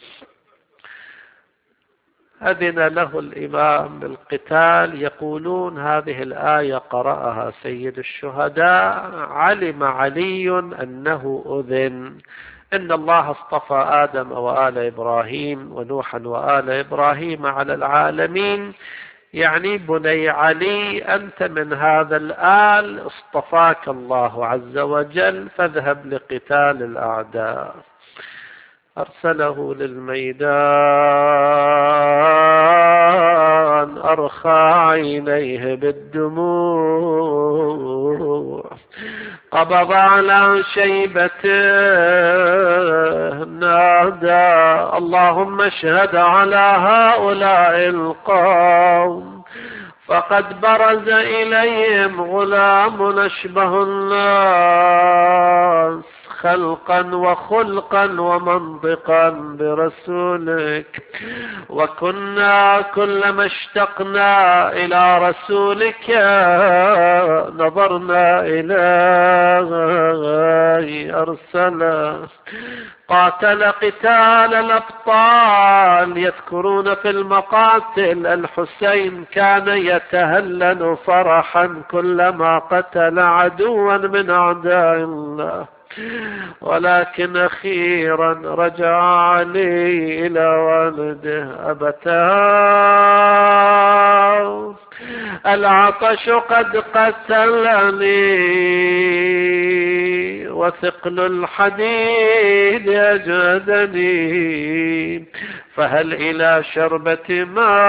أذن له الإمام بالقتال. يقولون هذه الآية قرأها سيد الشهداء، علم علي أنه أذن. إن الله اصطفى آدم وآل إبراهيم ونوحا وآل إبراهيم على العالمين، يعني بني علي أنت من هذا الآل اصطفاك الله عز وجل، فاذهب لقتال الأعداء. أرسله للميدان، أرخى عينيه بالدموع، قبض على شيبته، نادى اللهم اشهد على هؤلاء القوم، فقد برز إليهم غلام أشبه الناس خلقا وخلقا ومنطقا برسولك، وكنا كلما اشتقنا إلى رسولك نظرنا إليه. أرسله قاتل قتال الأبطال. يذكرون في المقاتل الحسين كان يتهلل فرحا كلما قتل عدوا من أعداء الله، ولكن أخيرا رجع علي إلى والده. أبتاه العطش قد قتلني، وثقل الحديد أجهدني، فهل إلى شربة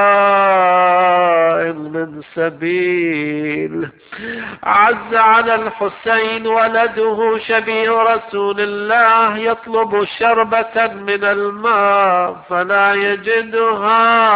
ماء من سبيل. عز على الحسين ولده شبيه رسول الله، يطلب شربة من الماء فلا يجدها.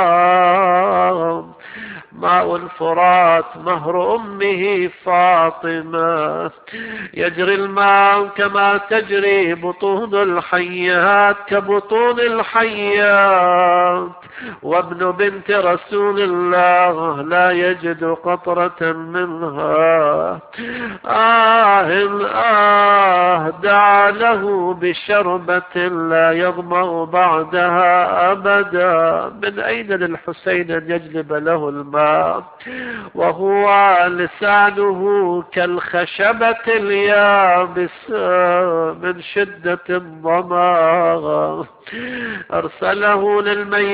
ماء الفرات مهر أمه فاطمة، يجري الماء كما تجري بطون الحيات كبطون الحيات، وابن بنت رسول الله لا يجد قطرة منها. آه آه دعا له بشربة لا يظمأ بعدها أبدا. من أين للحسين أن يجلب له الماء وهو لسانه كالخشبة اليابسة من شدة الظما؟ أرسله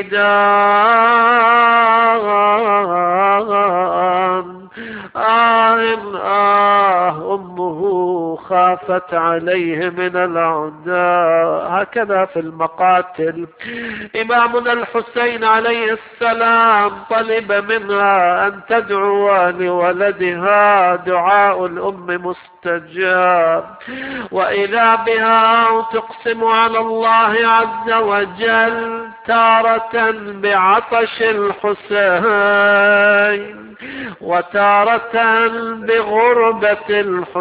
للميدان. آه آه أمه خافت عليه من الأعداء. هكذا في المقاتل إمامنا الحسين عليه السلام طلب منها أن تدعو لولدها، دعاء الأم مستجاب، وإذا بها تقسم على الله عز وجل تارة بعطش الحسين وتارة بغربة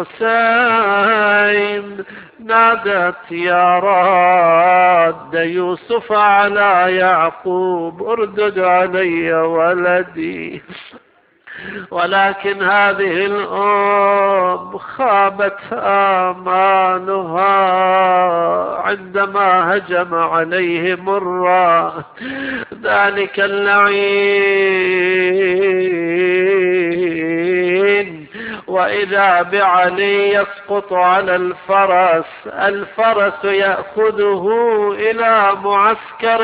الحسين. نادت يا راد يوسف على يعقوب اردد علي ولدي. ولكن هذه الأم خابت آمالها عندما هجم عليه مرة ذلك اللعين، وإذا بعلي يسقط على الفرس، الفرس يأخذه إلى معسكر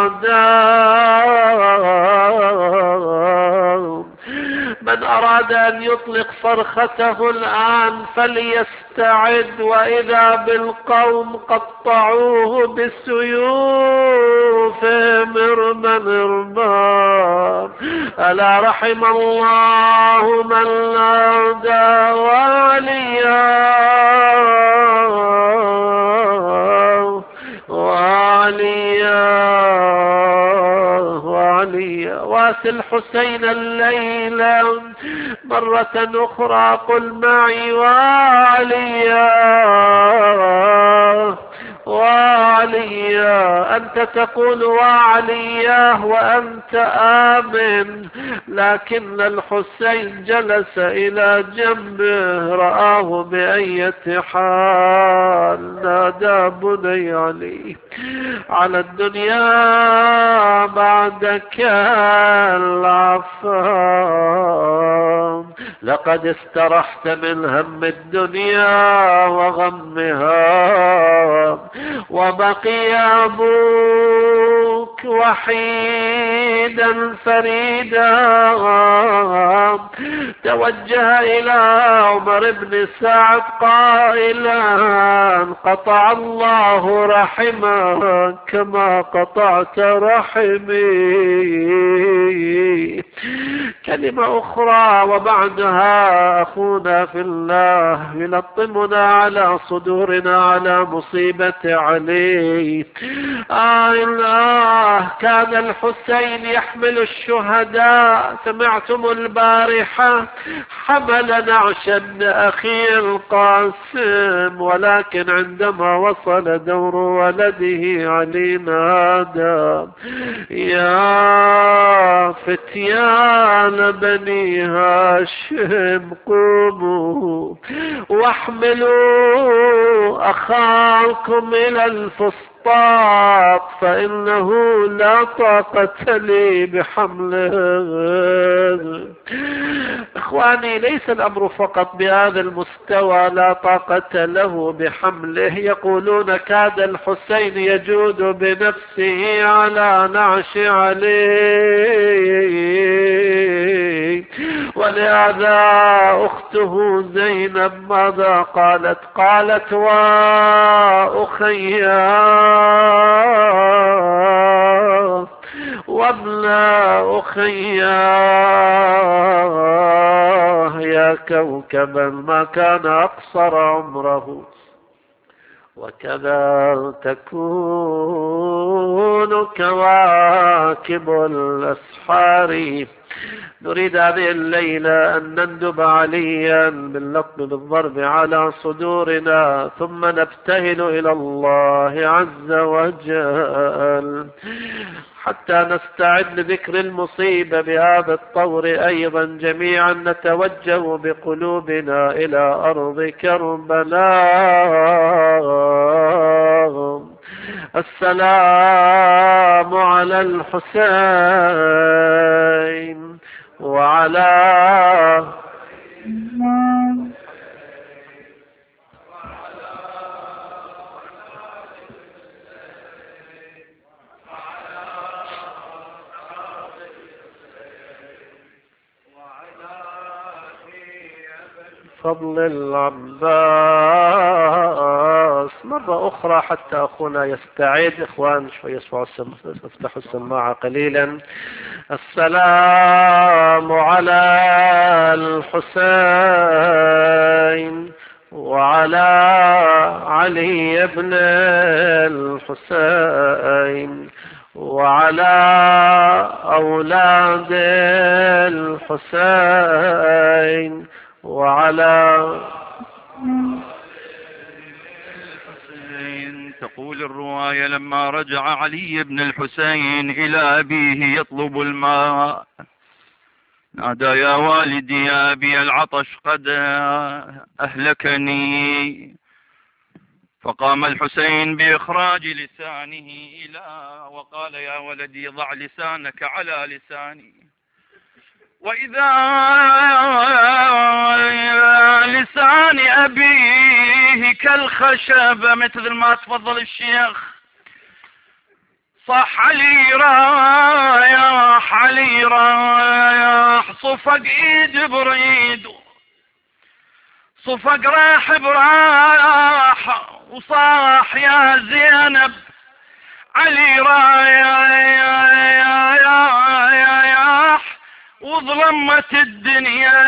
الأعداء. من أراد أن يطلق صرخته الآن فليستعد، وإذا بالقوم قطعوه بالسيوف مرمى مرمى. ألا رحم الله من نادى وعليا وعليا وعليا. وات الحسين الليلة مرة أخرى، قل معي وعليا وعليا. أنت تقول وعلياه وأنت آمن، لكن الحسين جلس إلى جنبه رآه بأية حال، نادى بني علي على الدنيا بعدك العفان، لقد استرحت من هم الدنيا وغمها، وبقي أبوك وحيدا فريدا. توجه إلى عمر بن سعد قائلا قطع الله رحمك كما قطعت رحمي. كلمة أخرى وبعدها أخونا في الله يلطمنا على صدورنا على مصيبة علي. آه الله، كان الحسين يحمل الشهداء، سمعتم البارحة حمل نعش ابن أخي القاسم، ولكن عندما وصل دور ولده علي نادى يا فتيان بني هاشم قوموا واحملوا أخاكم إلى الفسطاط فإنه لا طاقة لي بحمله. إخواني، ليس الأمر فقط بهذا المستوى لا طاقة له بحمله، يقولون كاد الحسين يجود بنفسه على نعش علي. ولهذا أخته زينب ماذا قالت؟ قالت وأخياه وابن أخياه يا كوكبا ما كان أقصر عمره، وكذا تكون كواكب الأسحار. نريد هذه الليلة أن نندب عليا باللطم بالضرب على صدورنا، ثم نبتهل إلى الله عز وجل حتى نستعد لذكر المصيبة بهذا الطور. أيضا جميعا نتوجه بقلوبنا إلى أرض كربلاء. السلام على الحسين وعلى فضل العباس. مرة أخرى حتى أخونا يستعد. إخوان شوي يسمعوا السماعة، افتحوا السماعة قليلا. السلام على الحسين وعلى علي بن الحسين وعلى أولاد الحسين وعلى الحسين. تقول الرواية لما رجع علي بن الحسين إلى أبيه يطلب الماء نادى يا والدي يا أبي العطش قد أهلكني. فقام الحسين بإخراج لسانه إلى وقال يا ولدي ضع لسانك على لساني. وإذا لسان أبيه كالخشب، مثل ما تفضل الشيخ. صح علي رايح علي رايح صفق ايد بريد، صفق راح براح وصاح يا زينب علي رايح وظلمت الدنيا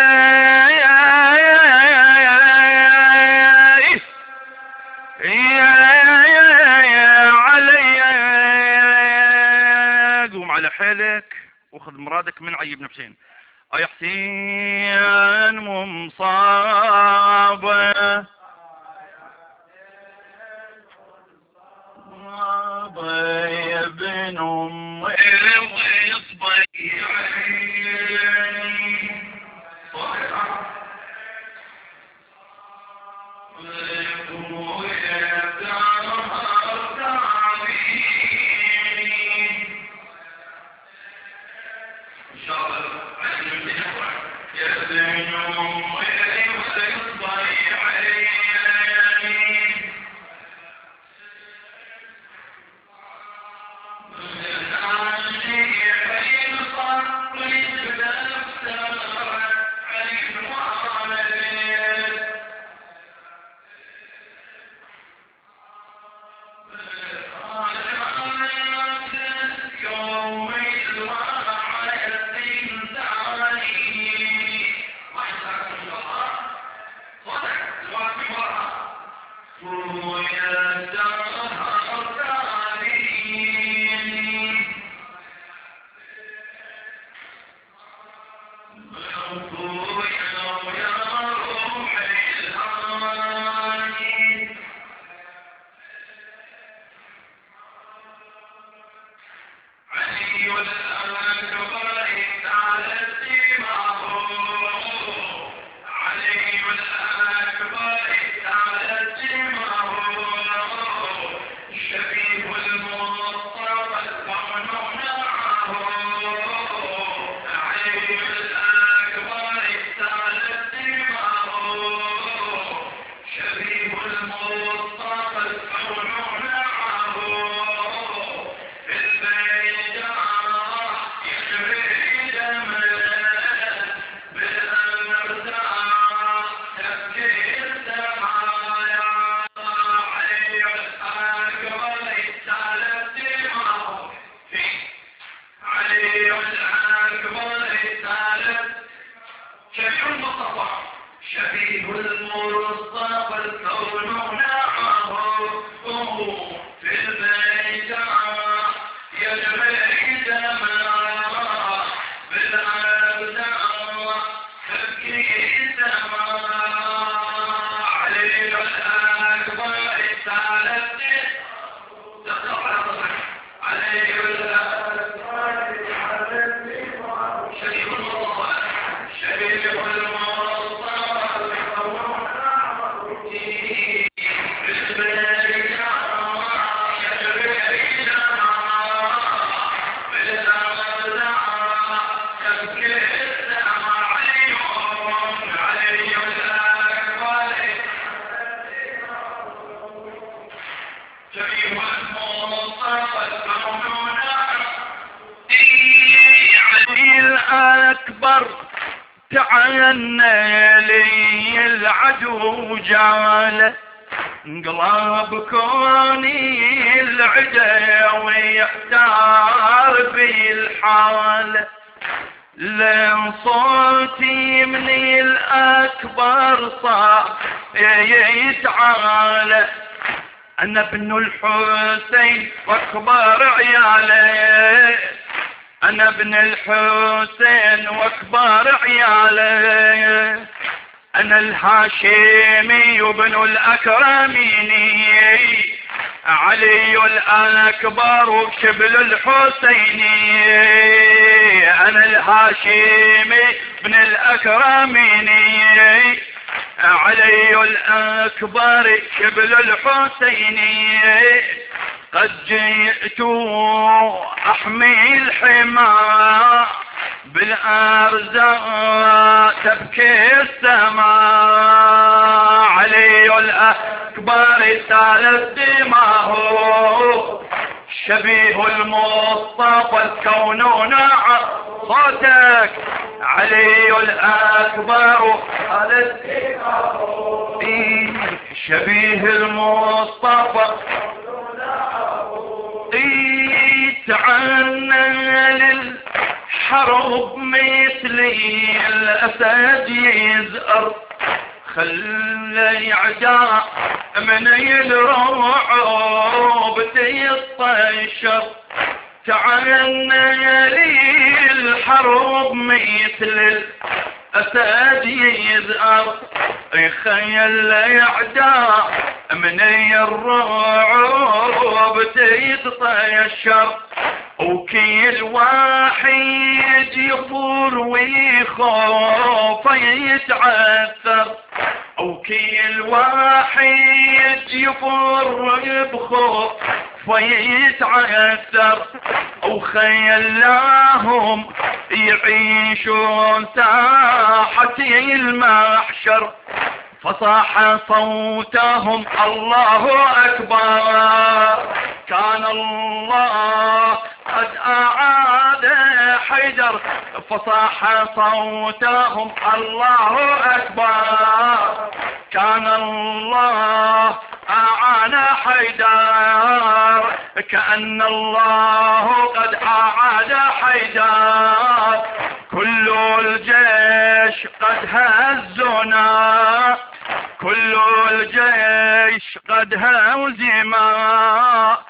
على حيلك وخذ مرادك من علي بن حسين. اي حسين مصابه يا ابن ام لي العدو جاله انقلاب كوني العدا ويحتار في الحال. لين صوتي من الأكبر صار يتعالى، أنا ابن الحسين واكبر عياله، أنا ابن الحسين واكبر عياله، أنا الهاشمي وابن الأكرميني، علي الأكبر وشبل الحسيني، أنا الهاشمي بن الأكرميني علي الأكبر شبل الحسيني قد جئت أحمي الحمى بالأرزاق تبكي السماء علي الأكبر سالت دماه شبيه المصطفى الكون نعم صوتك علي الأكبر سالت دماه شبيه المصطفى تعنى للحرب مثلي الأسد يزأر خلي عداء من الرعب تيطشر تعنى للحرب مثل الأسد يزأر خيل عداء من الرعب تيطشر وكل واحد يفور ويخاف يتعثر وكل واحد يفور بخوف فيتعثر وخيلاهم يعيشون ساحة المحشر فصاح صوتهم الله أكبر كان الله قد أعاد حيدر فصاح صوتهم الله أكبر كان الله أعان حيدر كأن الله قد أعاد حيدر كل الجيش قد هزنا كل الجيش قد هزما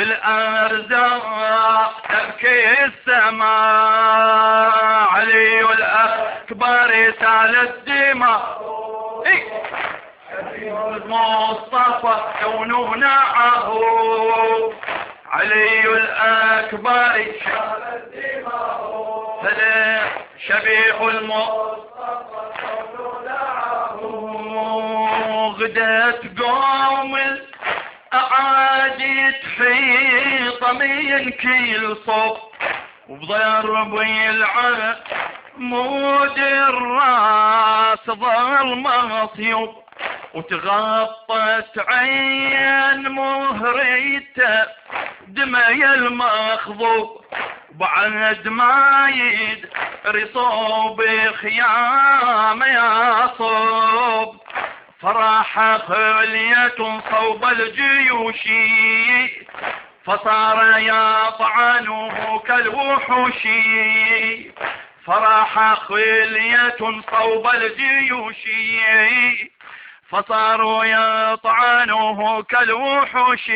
بالأرزاق تبكي السماء علي الأكبر سالت دماء المصطفى كون نعه علي الأكبر سالت دماء فلا شبيه المصطفى كون نعه غدت قوم أعادت حيطة من كل صوب وبضرب العمود الراس ظل مصيوب وتغطت عين مهريته دمي المخضوب بعد ما يدري صوب خيام يصوب فراح خلية صوب الجيوش فصار يطعنه كالوحوش فراح خلية صوب الجيوش فصاروا يطعنه كالوحوش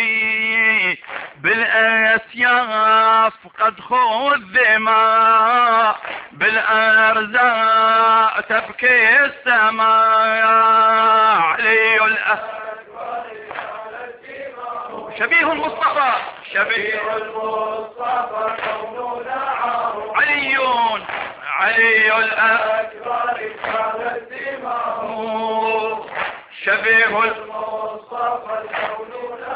بالأسياف قد خذما بالأرزاق تبكي السماء علي الأكبر شبيه المصطفى شبيه المصطفى كون نعه علي علي الأكبر سالت دماء شبيه المصطفى الكون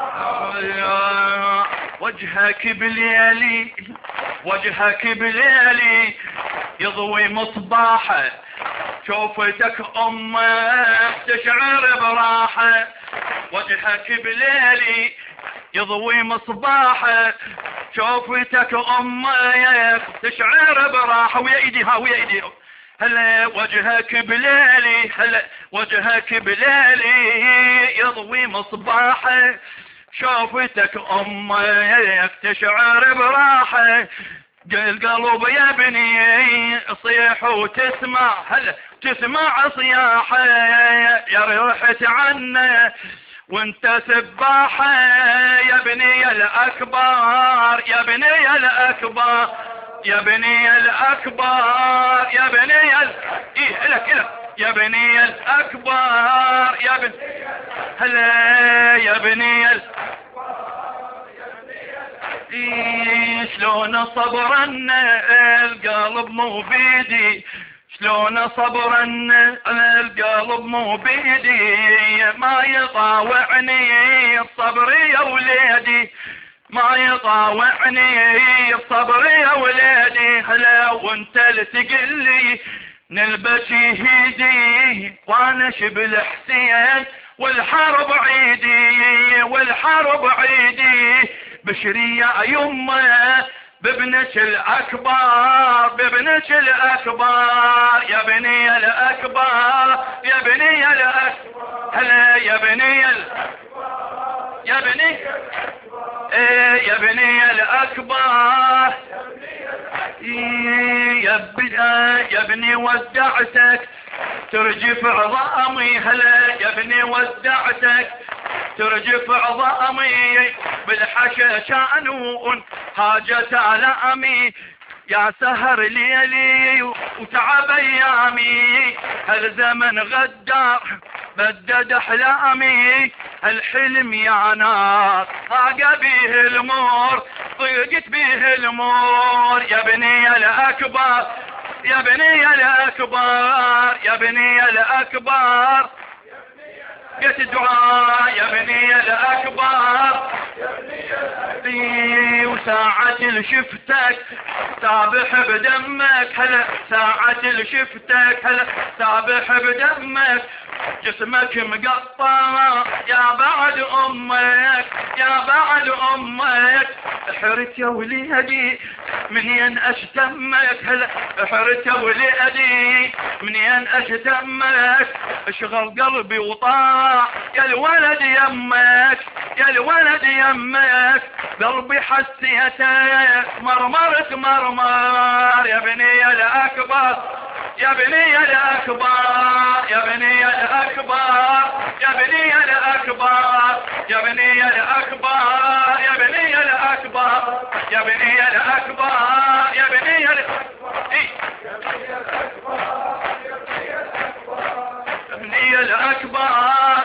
نعه وجهك بليالي وجهك بليالي يضوي مصباحه شوفتك امك تشعر براحه وجهك بليالي يضوي مصباحه شوفتك امك تشعر براحه ويا ايدي ها ويا ايدي هلا وجهك بليلي هلا وجهك بليلي يضوي مصباحه شوفتك امك تشعر براحه القلب يا بني صيح وتسمع هلا تسمع صياحه يا ريحت عنه وانت سباحه يا بني الاكبر يا بني الاكبر يا بني الاكبر يا بني ال... ايه الك الك يا بني الاكبر يا بني هلا يا بني ال... شلون صبرا القلب مو بيدي، شلون صبرا القلب مو بيدي، ما يطاوعني الصبر يا وليدي، ما يطاوعني الصبر يا وليدي. هلا وانت لتقلي نلبس شهيدي وانا شبل حسين والحرب عيدي، والحرب عيدي. بشري يا يمه بابنك الأكبر، بابنك الأكبر يا بني الأكبر، يا بني الأكبر. هلا يا بني الأكبر، يا بني ايه يا بني الأكبر. يا ابني يا ابني ودعتك ترجف عظامي، هلا يا ابني ودعتك ترجف عظامي، بالحشا شانون حاجة لامي، يا سهر ليلي وتعب ايامي، هالزمن غدار بدد احلامي، هالحلم يا ناس ضاق بيه المور، ضيقت بيه المور. يا بني الأكبر، يا بني الأكبر، يا بني الأكبر، قلت دعاء يا بني الأكبر. وساعة اللي شفتك سابح بدمك، هلا ساعة اللي شفتك هلا سابح بدمك، جسمك مقطع يا بعد امك، يا بعد امك. حرت يا وليدي منين اشتمك، هلا حرت يا وليدي منين اشتمك، اشغل قلبي وطاع يا الولد يمك، يا الولد يمك. قلبي حسيته مرمرت مرمر، يا بني الأكبر، يا بني الأكبر، يا بني الأكبر، يا بني الأكبر، يا بني الأكبر، يا بني الأكبر، يا بني الأكبر، يا بني بني الأكبر.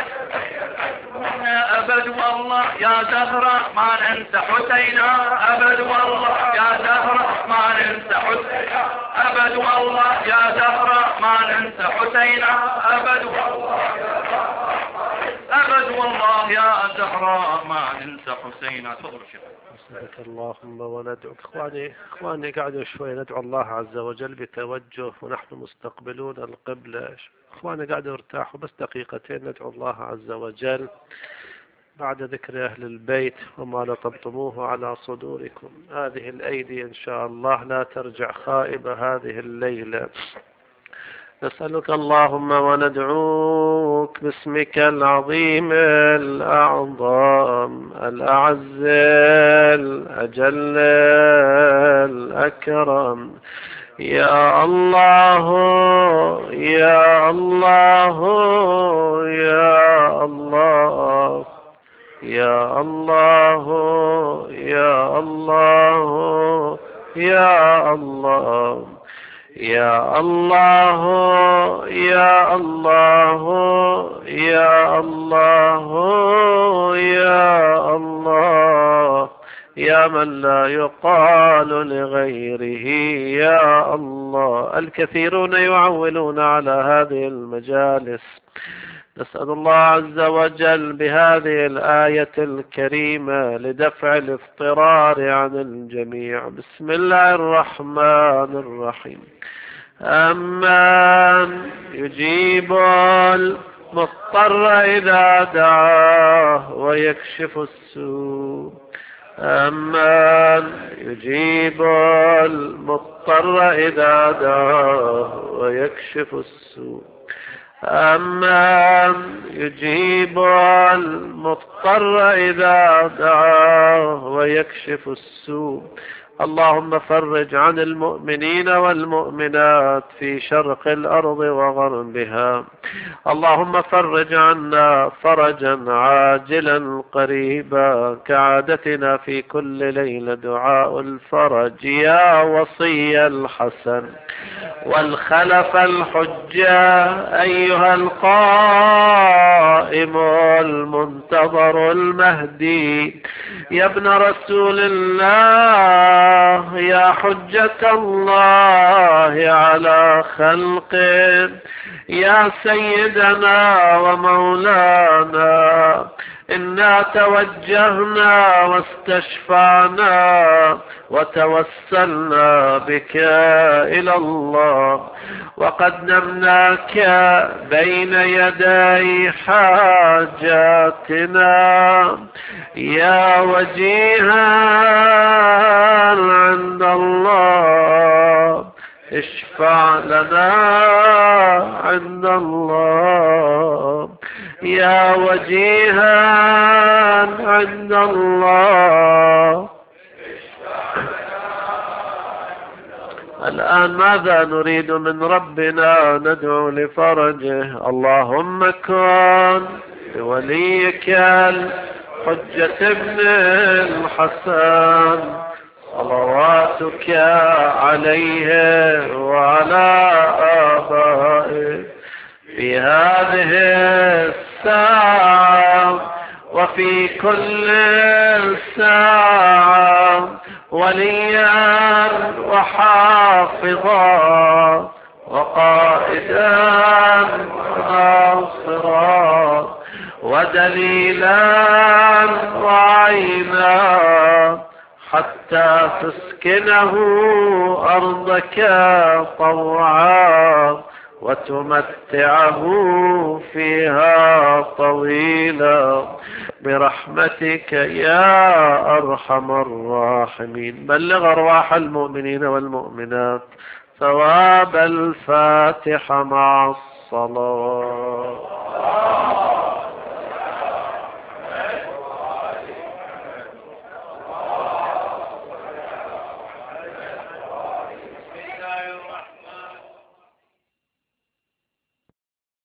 أبد والله يا زهرة ما ننسى حسينا، أبد والله يا زهرة ما ننسى حسينا، أبد والله يا زهرة ما ننسى حسينا، أبد والله أبد والله يا زهرة ما ننسى حسينا. تفضل شيخ. نسألك اللهم وندعوك. اخواني اخواني قعدوا شوي ندعو الله عز وجل بتوجه ونحن مستقبلون القبلة. اخواني قعدوا ارتاحوا بس دقيقتين ندعو الله عز وجل بعد ذكر أهل البيت وما لطمتموه على صدوركم. هذه الأيدي إن شاء الله لا ترجع خائبة هذه الليلة. نسألك اللهم وندعوك باسمك العظيم الأعظم الأعز الأجل الأكرم، يا الله يا الله يا الله يا الله يا الله يا الله يا الله يا الله يا الله يا الله يا من لا يقال لغيره يا الله. الكثيرون يعولون على هذه المجالس. نسأل الله عز وجل بهذه الآية الكريمة لدفع الاضطرار عن الجميع. بسم الله الرحمن الرحيم. أمن يجيب المضطر إذا دعاه ويكشف السوء، أمن يجيب المضطر إذا دعاه ويكشف السوء، أمن يجيب المضطر إذا دعاه ويكشف السوء. اللهم فرج عن المؤمنين والمؤمنات في شرق الأرض وغربها. اللهم فرج عنا فرجا عاجلا قريبا كعادتنا في كل ليلة دعاء الفرج يا وصي الحسن. والخلف الحجة أيها القائم المنتظر المهدي يا ابن رسول الله يا حجة الله على خلقه يا سيدنا ومولانا إنا توجهنا واستشفعنا وتوسلنا بك إلى الله وقدمناك بين يدي حاجاتنا يا وجيها عند الله اشفع لنا عند الله يا وجيها عند الله. الآن ماذا نريد من ربنا؟ ندعو لفرجه. اللهم كن بوليك الحجة ابن الحسن صلواتك عليه وعلى آبائه في هذه الساعة وفي كل ساعة وليا وحافظا وقائدا ناصرا ودليلا وعينا حتى تسكنه أرضك طوعا وتمتعه فيها طويلا برحمتك يا أرحم الراحمين. بلغ أرواح المؤمنين والمؤمنات ثواب الفاتحة مع الصلاة.